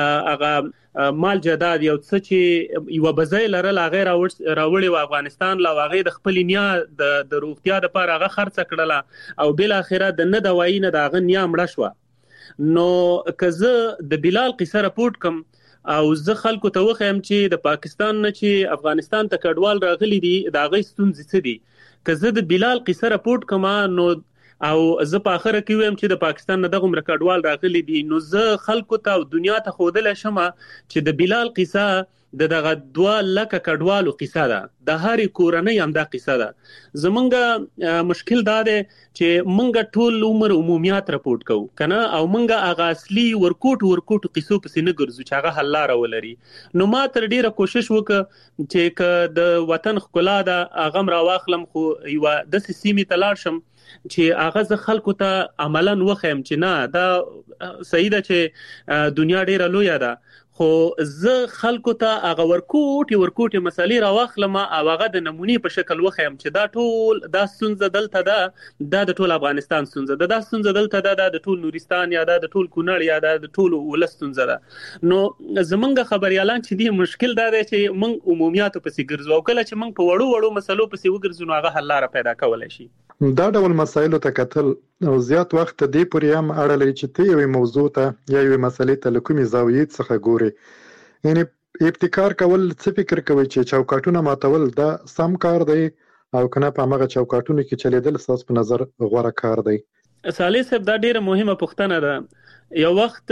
Speaker 13: هغه مال جداد یو څه چې یو بځای لرل هغه راوړی و افغانستان لا هغه د خپل نیا د روغتیا لپاره هغه خرڅ کړله او بل اخره د نه دوايي نه داغه نیا مړه شو. نو که زه د بلال قصه راپورټ کوم او زه خلکو ته وخم چې د پاکستان نه چې افغانستان ته کډوال راغلي دي دا غي ستونزې څه دي، که زه د بلال قصه راپورټ کوم نو او زه په اخر کې ویم چې د پاکستان نه دغه کډوال راغلي دي، نو زه خلکو ته او دنیا ته خودل شم چې د بلال قصه دغه 2 لکه کډوالو قصه ده، د هر کورنۍ هم دا قصه ده. زمونږ مشکل دا دی چې مونږ ټول عمر عمومیات راپورټ کوو کنه، او مونږ هغه اصلي ورکوټ قصو پسې نه ګرځو چې هغه حل لاره ولري. نو ما تر ډیره کوشش وکړ چې ک د وطن خلا ده هغه را واخلم، خو یو د سیمې تلار شم چې هغه خلکو ته عملاً وخم چې نه دا صحیح ده چې دنیا ډیره لوی ده، خو زه خلکو ته هغه ورکوټي مسالې راواخلم او هغه د نمونې په شکل وخم چې دا ټول دا ستونزه دلته ده، د ټول افغانستان ستونزه ده، دا ستونزه دلته ده، د ټول نورستان یا د ټول کونړ یا د ټول ولس ستونزه ده. نو زمونږ خبريالان چې دی مشکل دا دی چې موږ عمومیاتو پسې ګرځو او کله چې موږ په وړو مسلو پسې وګرځو نو هغه حل لاره پیدا کولای شي.
Speaker 12: دا ډول مسایلو ته کتل او زیات وخت دې پورې هم اړه لري چې ته یو موضوع ته یا یو مسلې ته لکومي زاویې څخه ګوري. یعنی ابتکار کول څه فکر کوي چې چوکاټونه ماتول دا سم کار دی او کنه په هغه چوکاټونو کې چلیدل ساس په نظر غوړه کار دی؟
Speaker 13: صالح صاحب دا ډیره مهمه پوښتنه ده. یو وخت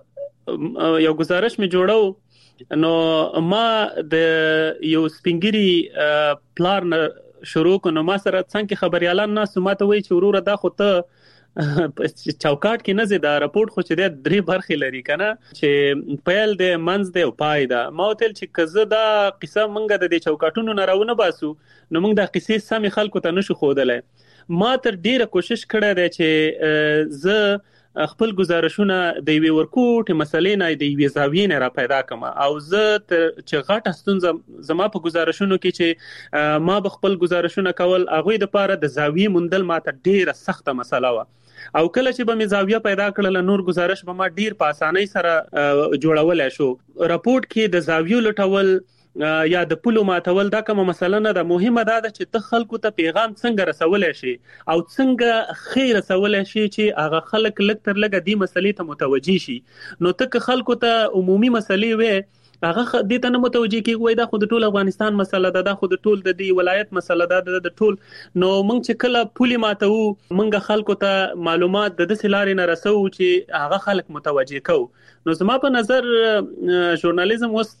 Speaker 13: یو گزارش می جوړو نو ما د یو سپینګری پلان شروع کړو ما سره څنګه خبريالان ناس ماته وایي چې وروره دا خو ته چوکاټ کې نه زی دا راپورټ خو چې د 3 برخې لري کنه چې پیل د منځ د او پای دا ما وتل چې کزه دا قصه مونږ د چوکاټونو نه راونه باسو نو مونږ د قصې سمې خلکو ته نشو خودلای ما تر ډیره کوشش کړې ده چې زه خپل گزارشونه د وی ورکوټ مسلې نه د وی زاویې نه را پیدا کما او زه چې غټه ستونزه زما په گزارشونو کې چې ما خپل گزارشونه کول هغه د پاره د زاویې مندل ماته ډیره سخته مسله و او کله چې به می زاویه پیدا کړل نور گزارش به ما ډیر په اسانۍ سره جوړول شو راپورټ کې د زاویو لټول یا د پلو ماتول دا کومه مسله نه ده مهمه ده چې ته خلکو ته پیغام څنګه رسولای شي او څنګه خیر رسولای شي چې هغه خلک لږ تر لږه دې مسلې ته متوجي شي نو ته خلکو ته عمومي مسلې وې هغه دې ته نه متوجي کیږي دا خو د ټول افغانستان مسله ده دا خو د ټول د دې ولایت مسله ده د ټول نو موږ چې کله پولي ماتو موږ خلکو ته معلومات د سلارې نه رسو چې هغه خلک متوجي کو نو زما په نظر ژورنالیزم اوس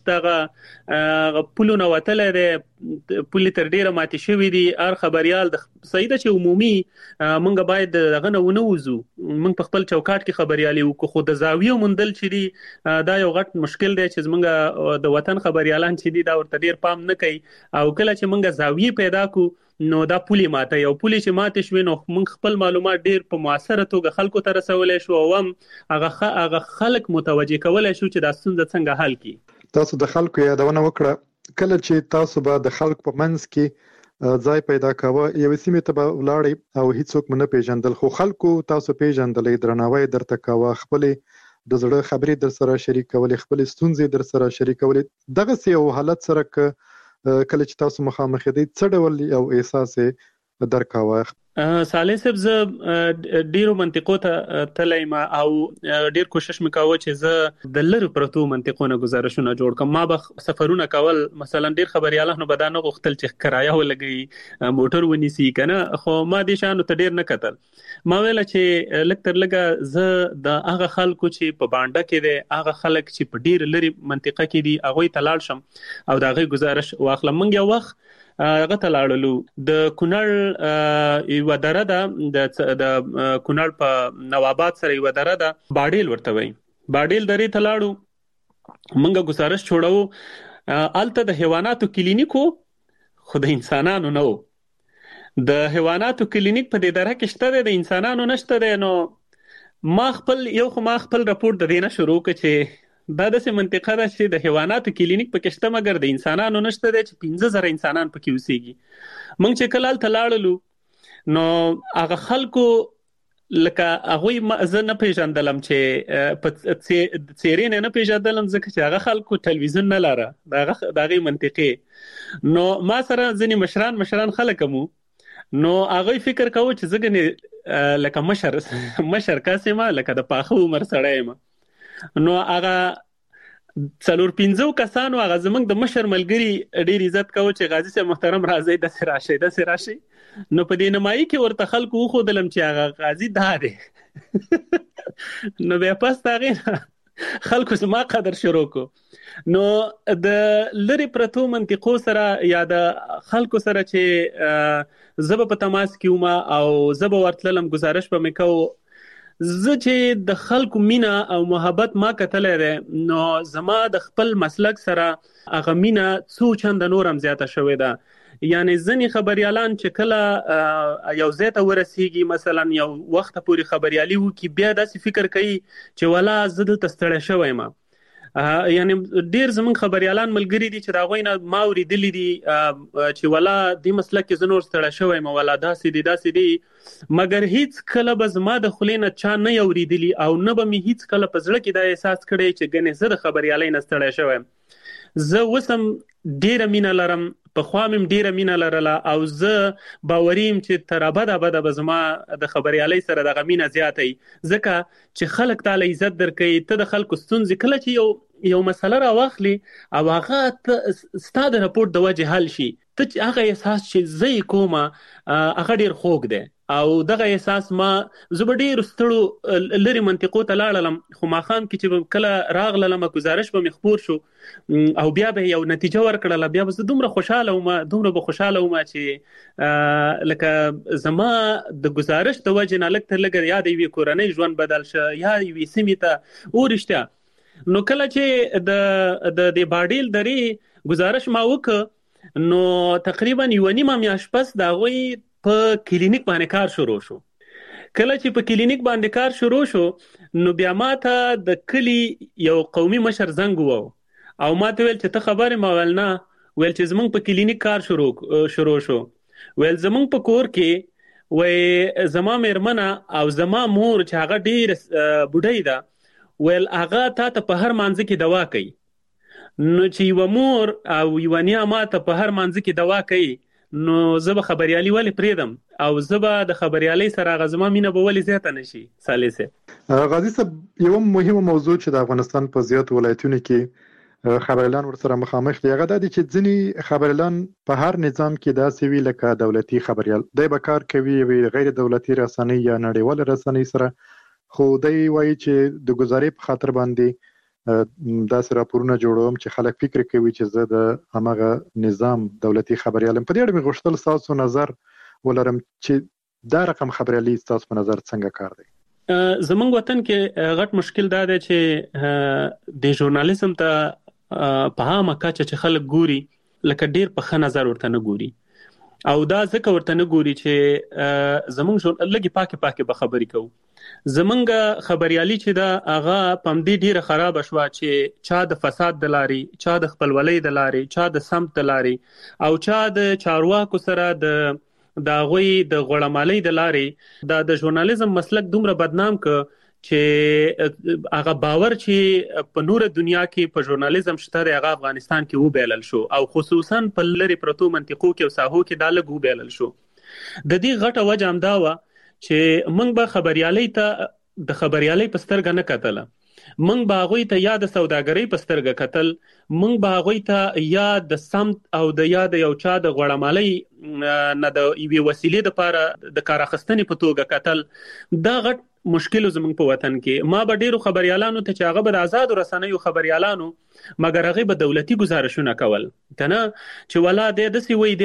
Speaker 13: دغه پولو نه وتلې ده پولي تر ډیره ماتي شوی دي هر خبريال د سیده چې عمومي موږ باید دغه نه ونوزو موږ په خپل چوکاټ کې خبريالي وکړو خو د زاویو مندل چې دي دا یو غټ مشکل دی چې موږ د وطن خبريالان چې دي دا ورته ډیر پام نه کوي او کله چې موږ زاویې پیدا کو نو دا پولي ماته یو پولي چې ماته شوي نو موږ خپل معلومات ډیر په موثره توګه خلکو ته رسولای شو او هغه خلک متوجي کولای شو چې دا ستونزه څنګه حل کړي
Speaker 12: تاسو د خلکو یادونه وکړه کله چې تاسو به د خلکو په منځ کې ځای پیدا کاوه یو سیمه ته ولاړی او هیڅوک نه پیژندل خو خلکو تاسو پیژندلې درناوی درته کاوه خپل د زړه خبرې در سره شریکولې خپل ستونزې در سره شریکولې دغه یو حالت سره کله چې تاسو مخامخ دي څه ډول یو احساس درکاوه
Speaker 13: صالح صاحب زه ډیرو منطقو ته تلای ما او ډیر کوشش وکاوه چې زه د لری پرتو منطقونو گزارشونه جوړ کړم ما به سفرونه کول مثلا ډیر خبريالانو بدانه غوښتل چې کرایه ولګي موټر ونیسي کنه خو ما دې شانو ته ډیر نه کتل ما ویل چې لکه تر لګه زه د هغه خلکو چې په باندې کې دي هغه خلک چې په ډیر لری منطقه کې دي هغه ته لاړ شم او دا غي گزارش واخلم منګ یو وخت هغه ته لاړلو د کونړ یو دره ده د کونړ په نواباد سره یو دره ده باډیل ورته وای باډیل درې ته لاړو منګه گزارش جوړو الته د حیواناتو کلینیکو خو د انسانانو نو د حیواناتو کلینیک په دې دره کې شته د انسانانو نشته ده نو ما خپل راپورټ د دینه شروع کړ چې دا د سه منطقه ده چې د حیواناتو کلینیک پکې شته مګر د انسانانو نشته ده چې 15000 انسانان پکې اوسېږي موږ چې کله تلاړلو نو هغه خلکو لکه هغه زه نه پیژندلم چې په چیرې نه پیژندلم ځکه چې هغه خلکو ټلویزیون نه لاره دغه منطقه نو ما سره ځنی مشران خلک مو نو هغه فکر کاوه چې زګنه لکه مشر کاسمه لکه د پاخه عمر سړی ما نو هغه 4-5 کسانو هغه زمنګ د مشر ملګری ډیر عزت کاوه چې غازی سه محترم راځي د سراشي نو په دې نمایي کې ورته خلکو خو دلم چې هغه غازی ده نو بیا پس تاغه خلکو سما قدر شروع کو نو د لری پرتو منطقو سره یا د خلکو سره چې زب په تماس کیوما او زب ورتلم گزارش په میکو زه چې د خلکو مینا او محبت ما کتلې ده نو زما د خپل مسلک سره هغه مینا څو چند نورم زیاته شوې ده یعنی ځنی خبريالان چې کله یو زیاته ورسیږي مثلا یو وخت پورې خبريالي وو کې بیا داسې فکر کوي چې ولا زه د تستړی شوم ما یعنی ډیر زمون خبريالان ملګری دي چې دا غوینه ما اوریدلې دي چې ولا د مسلک کې زنور ستړی شوم ولا داسې دي مګر هیڅ کله به زما د خلینه چا نه اوریدلی او نه به می هیڅ کله په زړه کې دا احساس کړی چې ګنې زه د خبريالۍ نه ستړی شوم زه وسم ډیره مینه لرم په خوامم ډیره مینه لرله او زه باوریم چې تر ابد به زما د خبريالۍ سره د غمینه زیاتې ځکه چې خلک تعالی عزت درکې ته د خلکو ستونزې کله چې یو یو مسله راواخلي او هغه ستاسو د راپورټ د وجه حل شي، ته هغه احساس چې زه کومه هغه ډیر خوږ دی او دغه احساس ما زه ډیر ستړو لري منطقو ته لاړم، خو ماخام کې چې کله راغلم گزارش به مې خپور شو او بیا به یو نتیجه ورکړله، بیا به زه دومره خوشاله وم چې لکه زما د گزارش د وجه نه لږ تر لږه یا د یوې کورنۍ ژوند بدل شه یا یوې سیمې ته ورشته. نو کله چې د باډیل درې گزارش ما وکړ نو تقریبا یو نیمه میاشت پس د هغوی په کلینیک باندې کار شروع شو. کله چې په کلینیک باندې کار شروع شو نو بیا ماته د کلی یو قومي مشر زنګ وو او ماته ویل چې ته خبرې ما ویل نه، ویل چې زمونږ په کلینیک کار شروع شو، ویل زمونږ په کور کې وای زما میرمنه او زما مور چې هغه ډیر بوډۍ ده، ویل هغه ته په هر مانځ کې دوا کوي. نو چې یو مور او یو نیا ماته په هر مانځ کې دوا کوي نو زه به خبريالي ولې پریدم او زه به د خبريالي سره غزما مینه به ولې زیاته نشي. سالسه
Speaker 12: غازی صاحب، یو مهمه موضوع چې د افغانستان په زیات ولایتونو کې خبريالان ورسره مخامخ دي هغه د چې ځینی خبريالان په هر نظام کې داسې وی لکه دولتي خبريال دی به کار کوي وی غیر دولتي رسنۍ یا نړیوال رسنۍ سره، خو دی وایي چې د گزارې په خاطر باندې داسې راپورونه جوړوم چې خلک فکر کوي چې زه د همغه نظام دولتي خبريالم. په دې اړه مې غوښتل تاسو نظر ولرم چې دا رقم خبريالي تاسو په نظر څنګه کار دی؟
Speaker 13: زمونږ وطن کې غټ مشکل دا دی چې د ژورنالیزم ته په هغه کچه چې خلک ګوري لکه ډیر په ښه نظر ورته نه ګوري او دا ځکه ورته نه ګوري چې زمونږ لږی پاکي به خبري کوو. زمونږ خبريالي چې دا هغه پم دې ډیره خراب شوه چې چا د فساد د لاري، چا د خپلولۍ د لاري، چا د سمت د لاري او چا د چارواکو سره د غوي د غړمالۍ د لاري د ژورنالیزم مسلک دومره بدنام ک چې هغه باور چې په نور دنیا کې په ژورنالیزم شته د افغانستان کې وبیلل شو او خصوصا په لری پروتو منطقو کې او ساحو کې دا لګ وبیلل شو. د دې غټه وجه هم دا و چې موږ به خبريالي ته د خبريالي په سترګه نه کتل، موږ به هغوی ته یا د سوداګرۍ په سترګه کتل، موږ به هغوی ته یا د سمت او د یا د یو چا د غړمالۍ نه د یوې وسیلې لپاره د کار اخیستنې په توګه کتل. دا غټ مشکل زموږ په وطن کې. ما به ډیرو خبريالانو ته چې هغه به د آزاد رسنیو خبريالانو مګر هغه به دولتي گزارشونه کول کنه چې ولا د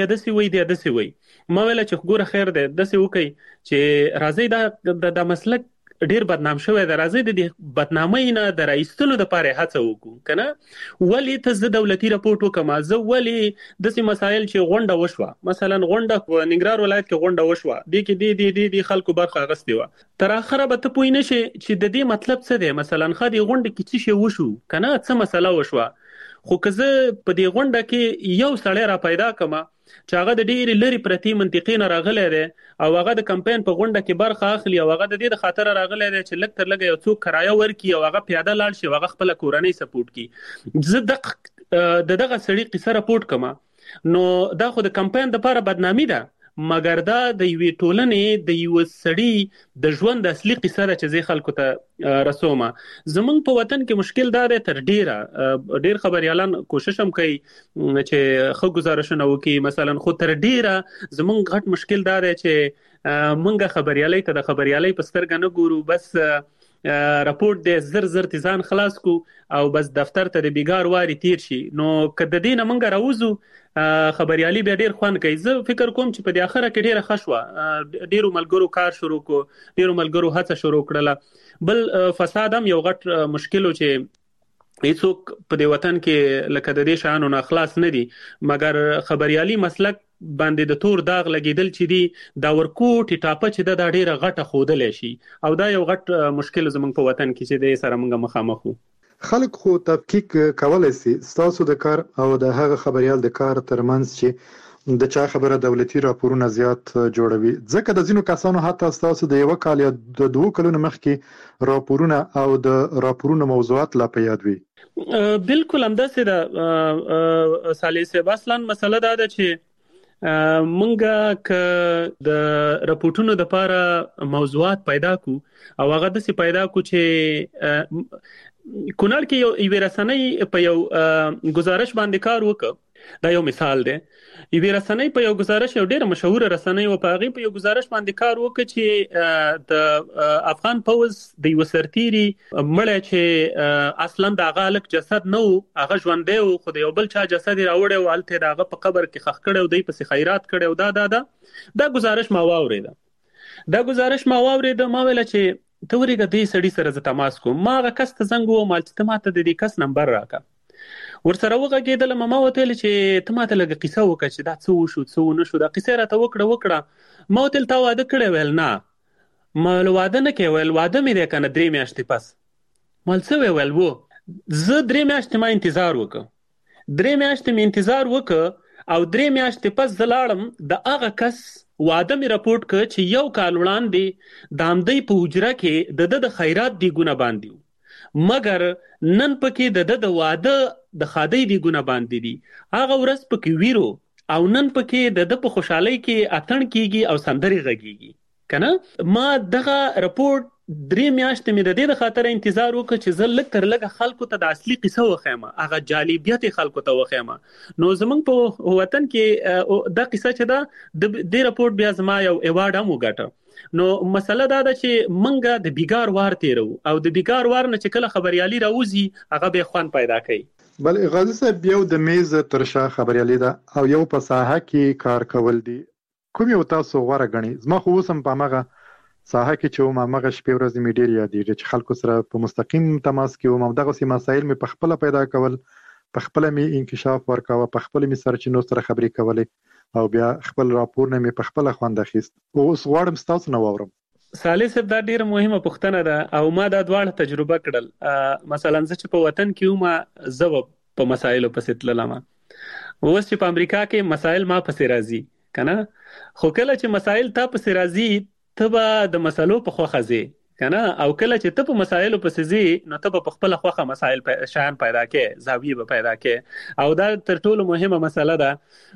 Speaker 13: دسی وی ما ویل چې ګوره خیر ده دسی وکي چې راځي د مسلک ډیر بدنام شوی د راځي د بدنامۍ نه د رئیستلو د پاره هڅه وکړو کنه. ولی ته ز دولتي راپورټ وکما زه ولی د سي مسایل چې غونډه وشوه، مثلا غونډه په ننګرهار ولایت کې غونډه وشوه د کې د خلکو برخه غستې و تر اخره به ته پوی نشي چې د دې مطلب څه دی. مثلا خدي غونډه کې څه شی وشو کنه څه مسله وشوه، خو که زه په دې غونډه کې یو سړی را پیدا کما چې هغه د ډېری لري پرتی منطقې نه راغلی دی او هغه د کمپاین په غونډه کې برخه اخلي او هغه د دې د خاطر راغلی دی چې لږ تر لږه یو څوک کرایه ورکړي او هغه پیاده لاړ شي او هغه خپل کورنۍ سپورټ کړي، زه دغه سړي قصه راپورټ کما نو دا خو د کمپاین لپاره بدنامي ده، مګر دا د یوې ټولنې د یو سړي د ژوند اصلي قصه ده چې زه خلکو ته رسومه. زمونږ په وطن کې مشکل دا دی تر ډیر خبريالان کوشش هم کوي چې خو گزارشونه وکړي مثلا، خو تر ډیره زمونږ غټ مشکل دا دی چې مونږه خبريالي ته د خبريالي په سترګه نه ګورو، بس راپورټ د زر تیزان خلاص کو او بس دفتر ته د بیګار واري تیر شي. نو کده دینه مونږ راوځو خبريالي به ډیر خوان کوي. زه فکر کوم چې په دې اخره کې ډیره خشوه ډیرو ملګرو کار شروع کو، ډیرو ملګرو هڅه شروع کړله. بل فساد هم یو غټ مشکل چې هیڅوک په دې وطن کې لکه د دې شانو نه خلاص نه دي، مګر خبريالي مسلک باندې د تور داغ لګیدل چې دی دا ورکوټی ټاپه چې دا ډیره غټه خودلې شي او دا یو غټ مشکل زموږ په وطن کې چې د سره موږ مخامخ وو.
Speaker 12: خلک خو تفکیک کولای شي تاسو د کار او د هغه خبريال د کار ترمنځ چې د چا خبره دولتي راپورونه زیات جوړوي، ځکه د ځینو کسانو حتی تاسو د یو کال یا د 2 کلونو مخکې راپورونه او د راپورونو موضوعات لا په یاد وي.
Speaker 13: بالکل همداسې ده سالسه. اصلا مسله دا ده چې مونږه ک د راپورټونو د لپاره موضوعات پیدا کو او هغه د سي پیدا کو چې کونړ کې یو رسنۍ په یو گزارش باندې کار وکړ. دا یو مثال دی. یو رسنۍ په یو گزارش یو ډېر مشهور رسنۍ او په هغه په یو گزارش باندې کار وکړ چې د افغان پوز د یو سرتيري مړ چې اصلا د غالک جسد نو هغه ژوندې او خو د یو بل چا جسد راوړی او الته دغه په قبر کې خخ کړي او دی په خیرات کړي او دا گزارش ما واورید. دا گزارش ما واورید ما ویل چې ته ورګه دې سړي سره ز تماس کوم. ما هغه کس ته زنګ و مال چې ماته د دې کس نمبر راکا. ورسره وغږېدل ما وتل چې ته ماته لږه قصه وکړه چې دا څه وشو څه ونه شو. دا قصه راته وکړه ما وتل تا واده کړی ویل نه ما واده نه کوي ویل واده مې دی کنه 3 میاشتې پس مال څه ویل وو زه 3 میاشتې ما انتظار وکړ 3 میاشتې مې انتظار وکړ او 3 میاشتې پس زلاړم د هغه کس واده مې راپورټ کړ چې یو کال وړاندې د همدې په حجره کې د خیرات دی ګونه باندې مګر نن پکې د واده د خادي دی ګونه باندې دي. هغه ورځ پکې ویرو او نن پکې د په خوشحالي کې اتن کیږي او سندري غږیږي کنه. ما دغه راپورټ 3 میاشتې مې د دې د خاطر انتظار وکړ چې زه لږ تر لږه خلکو ته د اصلي قصه وخیمه هغه جالبیت خلکو ته وخیمه. نو زمونږ په وطن کې دا قصه چې دا د دې راپورټ بیا زما یو ایوارډ هم وګټه. نو مسله دا ده چې منګه د بیګار وار تیرو او د بیګار وار نه چې کله خبريالي راوځي هغه به خوان پیدا کوي.
Speaker 12: بل غازی صاحب یو د میز ترشا خبريالي ده او یو په ساحه کې کار کول دي. کوم یو تاسو غوړه غني؟ زما خو وسم په ماغه ساحه کې چې ماغه شپې ورځې میډیا یادېږي چې خلکو سره په مستقیم تماس کې و دغه سي مسایل می په خپل پیدا کول په خپل می انکشاف ورکاوه په خپل می سرچینو سره خبري کولې او بیا خپل راپور نه می په خپل خوند اخیست. اوس غواړم تاسو نه واورم.
Speaker 13: صالح صاحب دا ډیره مهمه پوښتنه ده او ما دا دواړه تجربه کړل. مثلا زه چې په وطن کې ما زو په مسایلو پسې تللم اوس چې په امریکا کې مسایل ما پسې راځي کنه. خو کله چې مسایل تا پسې راځي ته به د مسلو په خوخه ځي کنه او کله چې ته په مسایلو پسې ځي نو ته په خپل خوخه مسایل شان پیدا کې زاویه به پیدا کې او دا تر ټولو مهمه مسله ده.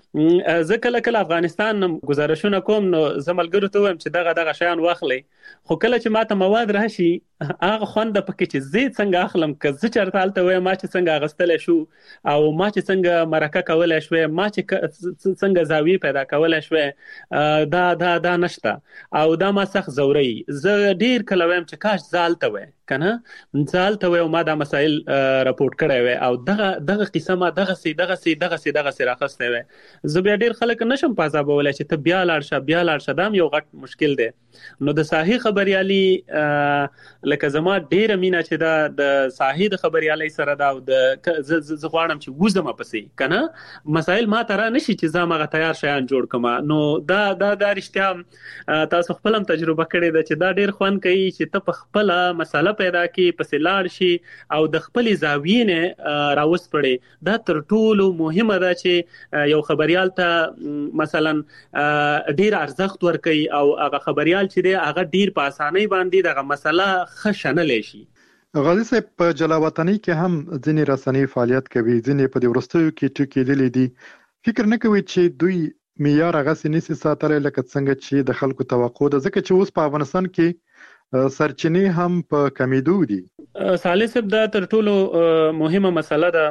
Speaker 13: زه کله افغانستان گزارشونه کوم نو زملګرو ته وایم چې دغه شیان واخلي خو کله چې ماته مواد راشي هغه خوند پکې چې زه څنګه اخلم که زه چرته الته وایم ما چې څنګه غستل شو او ما چې څنګه مرکه کولای شو ما چې څنګه زاویه پیدا کولای شو دا نشته او دا ما سخت زوري. زه ډیر کله وایم چې کاش زالته وای کنه زالته وای او ما دا مسائل راپورټ کړی وای او دغه قصه ما دغه سي راخسته وای. زه بیا ډیر خلک نشم پازابولای چې ته بیا لاړ شه دا یو غټ مشکل دی. نو د صحیح خبريالي لکه زما ډیره مینا چې دا د صحیح د خبريالي سره دا د غواړم چې وزم پسې کنه مسائل ما ترا نشي چې زما تیار شیان جوړ کما. نو دا رښتیا تاسو خپل هم تجربه کړې ده چې دا ډیر خوان کوي چې ته په خپل مسله پیدا کې پسې لاړ شي او د خپل زاویې نه راوس پړې. دا تر ټولو مهمه ده چې یو خبريال ته مثلا ډیر ارزښت ورکړي او هغه خبريال چې دی هغه ډیر په اسانۍ باندې دغه مسله خښنلې شي.
Speaker 12: غازی صاحب په جلاوطنۍ کې هم ځینې رسنۍ فعالیت کوي ځینې په دې ورستیو کې ټکیدلې دي. فکر نه کوي چې دوی معیار هغه سنسي ساتل لکه څنګه چې د خلکو توقع ده ځکه چې اوس په افغانستان کې سرچینې هم په کمیدو دي.
Speaker 13: صالح صاحب دا تر ټولو مهمه مسله ده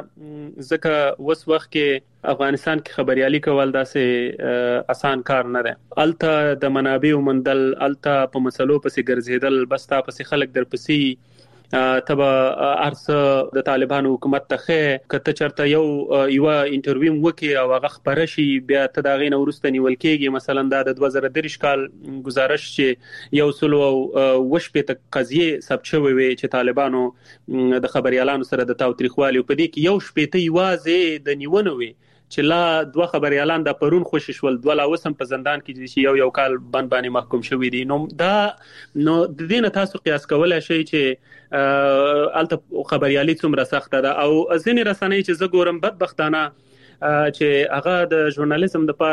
Speaker 13: ځکه اوس وخت کې افغانستان کې خبريالي کول داسې آسان کار نه ده. الته د منابع ومندل الته په مسلو پسې ګرځیدل بس تا پسې خلک در پسې تبا ارسه د طالبانو حکومت ته کته چرته یو انټرویو وکي او هغه خبره شي بیا ته دا غینه ورسته نیول کېږي. مثلا دا د 2023 کال گزارش چې یو سلو وشپې ته قضیه ثبت شوی وي چې طالبانو د خبريالانو سره د تاوتریخوالي په دې کې یو شپې ته یوازې د نیونه وي چې لا 2 خبريالان د پرون خوشی شول 2 لا وسم په زندان کې چې یو کال باندې محکوم شوی دي. نو د دې نه تاسو قیاس کولای شئ چې الته خبريالي څومره سخت ده او ځینې رسنۍ چې زه ګورم بدبختانه چې هغه د ژورنالیزم د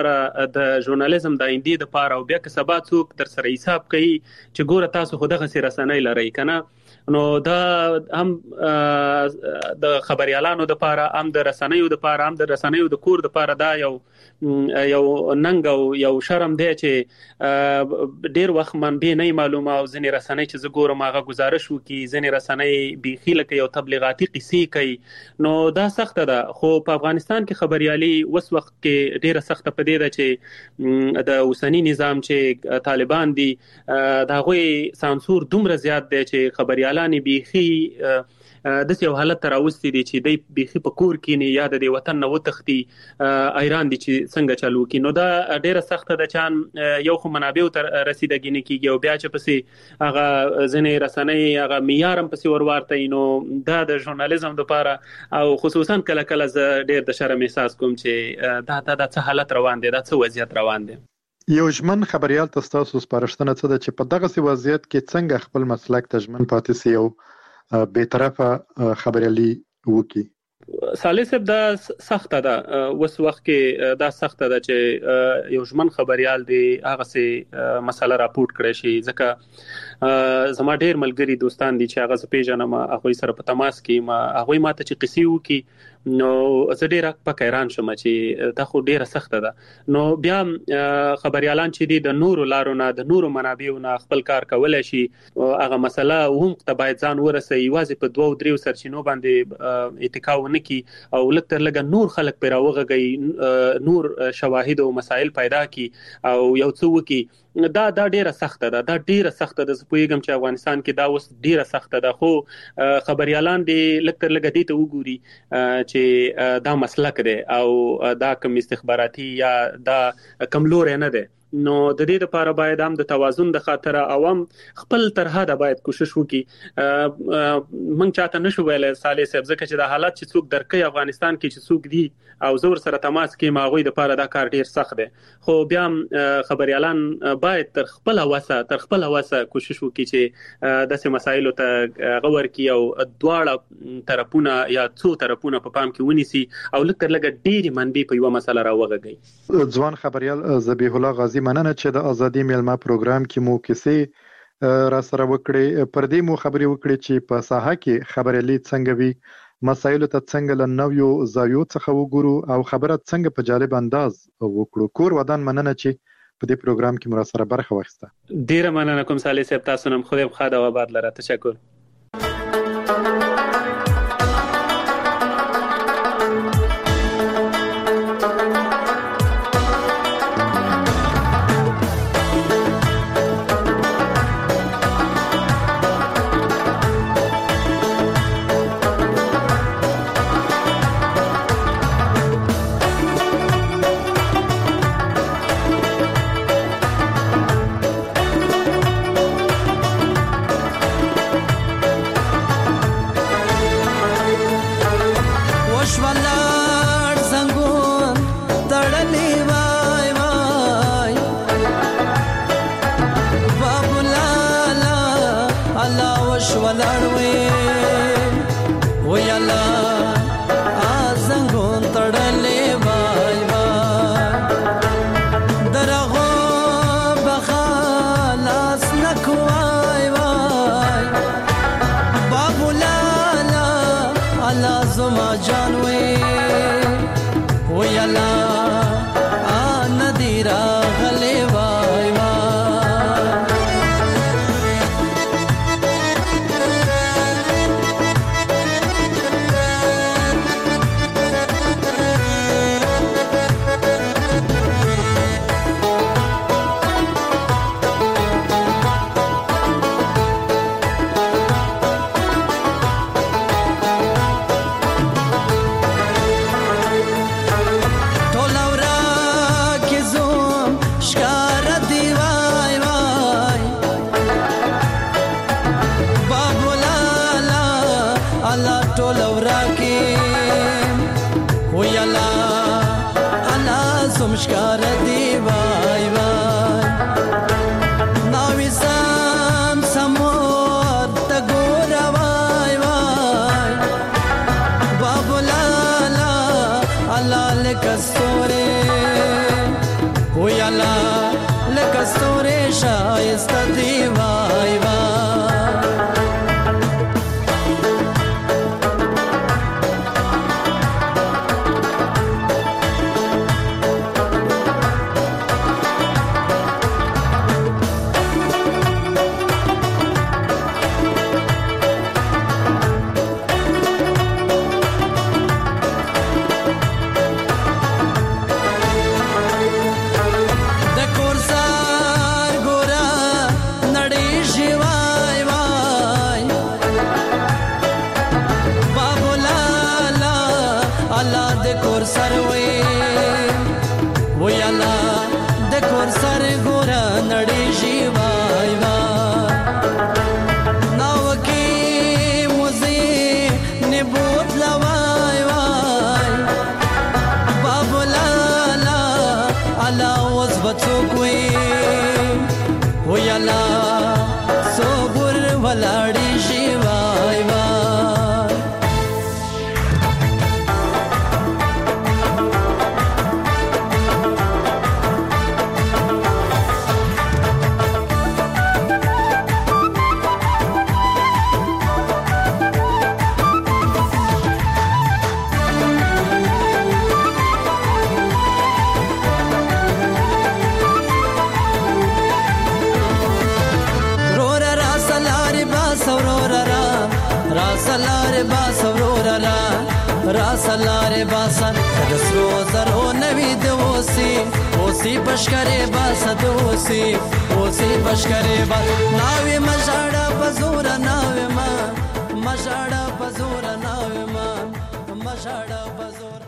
Speaker 13: آینده د پاره او بیا که سبا څوک تر سره حساب کوي چې ګوره تاسو خو دغه رسنۍ لري کنه نو دا هم د خبريالانو د لپاره هم د رسنیو د لپاره هم د رسنیو د کور د لپاره دا یو ننګ او یو شرم دی چې ډیر وخت منبع نه معلومه او ځنې رسنۍ چې زه ګورم هغه گزارش وکي ځنې رسنۍ بيخي لکه یو تبلیغاتي قصې کوي نو دا سخت ده خو په افغانستان کې خبريالي وس وخت کې ډیره سخت پدې ده چې د اوسنی نظام چې طالبان دي دا غوي سانسور دومره زیات دی چې خبريالان بيخي د یو حالت راوستي دي چې د بيخي په کور کې نه یاد دي وطن نو تختی ایران دي چې څنګه چالو کی نو دا ډیره سخت ده چې یو خو منابع تر رسیدګی نه کیږي او بیا چې پسې هغه ځنې رسنۍ هغه معیارم پسې ورورته نو دا د ژورنالیزم لپاره او خصوصا کله کله ز ډیر د شرم احساس کوم چې دا څه حالت روان دي دا څه وضعیت روان دي
Speaker 12: یو ژمن خبريال تاسو سپارښتنه څه ده چې په دغه سی وضعیت کې څنګه خپل مسلک ته ژمن پاتې سي او به طرفه خبريالي وکي
Speaker 13: صالح صاحب دا سخت ده وس وخت کې دا سخت ده چې یو ژمن خبريال دی هغه سي مسله راپورټ کړی شي ځکه زما ډیر ملګری دوستان دي چې هغه ز پیژنم هغه سره په تماس کې ما هغه ماته چې قصې وکي نو زه ډیر په حیران شوم چې دا خو ډیره سخت ده نو بیا خبريالان چې دي د نورو لارونه د نورو منابعو نه خپل کار کولای شي هغه مسله هم ته باید ځان ورسي یوازې په 2-3 سرچینو باندې اتکا ونه کی او لکه لګ نور خلک پیراوغه نور شواهد او مسائل پیدا کی او یو څه وکي دا ډیره سخت ده دا ډیره سخت ده زه پوهیږم چې افغانستان کې دا اوس ډیره سخت ده خو خبريالان دي لکه دې ته وګوري چې دا مسلک دی او دا کوم استخباراتي یا دا کملور نه دی نو د دې لپاره باید هم د توازن د خاطر عوام خپل ترها د باید کوشش وکړي مونږ چاته نشو ویل صالح صاحب ځکه چې د حالت چې څوک درکې افغانستان کې چې څوک دي او زور سره تماس کې ماغوي د لپاره دا کار ډیر سخت دی خو بیا خبريالان باید تر خپل هوسه کوشش وکړي چې د سه مسایلو ته غور کی او دواړه طرفونه یا څو طرفونه په پام کې ونیسي او لکه ډیر منبع په یو مسله راوغږي
Speaker 12: ځوان خبريال ذبیح الله غازی مننه چې د ازادي میلمه پروګرام کې مو کیسې را سره وکړې پر دې مو خبرې وکړې چې په ساحه کې خبريالي څنګه وي مسایل ته څنګه له نویو زاویو څخه وګورو او خبره څنګه په جالب انداز وکړو کور ودان مننه چې په دې پروګرام کې مو سره برخه واخیسته
Speaker 13: ډیره مننه کوم صالح صاحب تاسو نن خو دې بخاده و آباد لره تشکر
Speaker 11: والا اوس بچوکوي ویالا صبر ولاړی شي وای وای راسلاره باسن دسرو زرو نوی دوسی اوسی بشکره باسا دوسی اوسی بشکره باس ناوی مجاڑا پزورا ناوی ما مجاڑا پزورا ناوی ما مجاڑا پزورا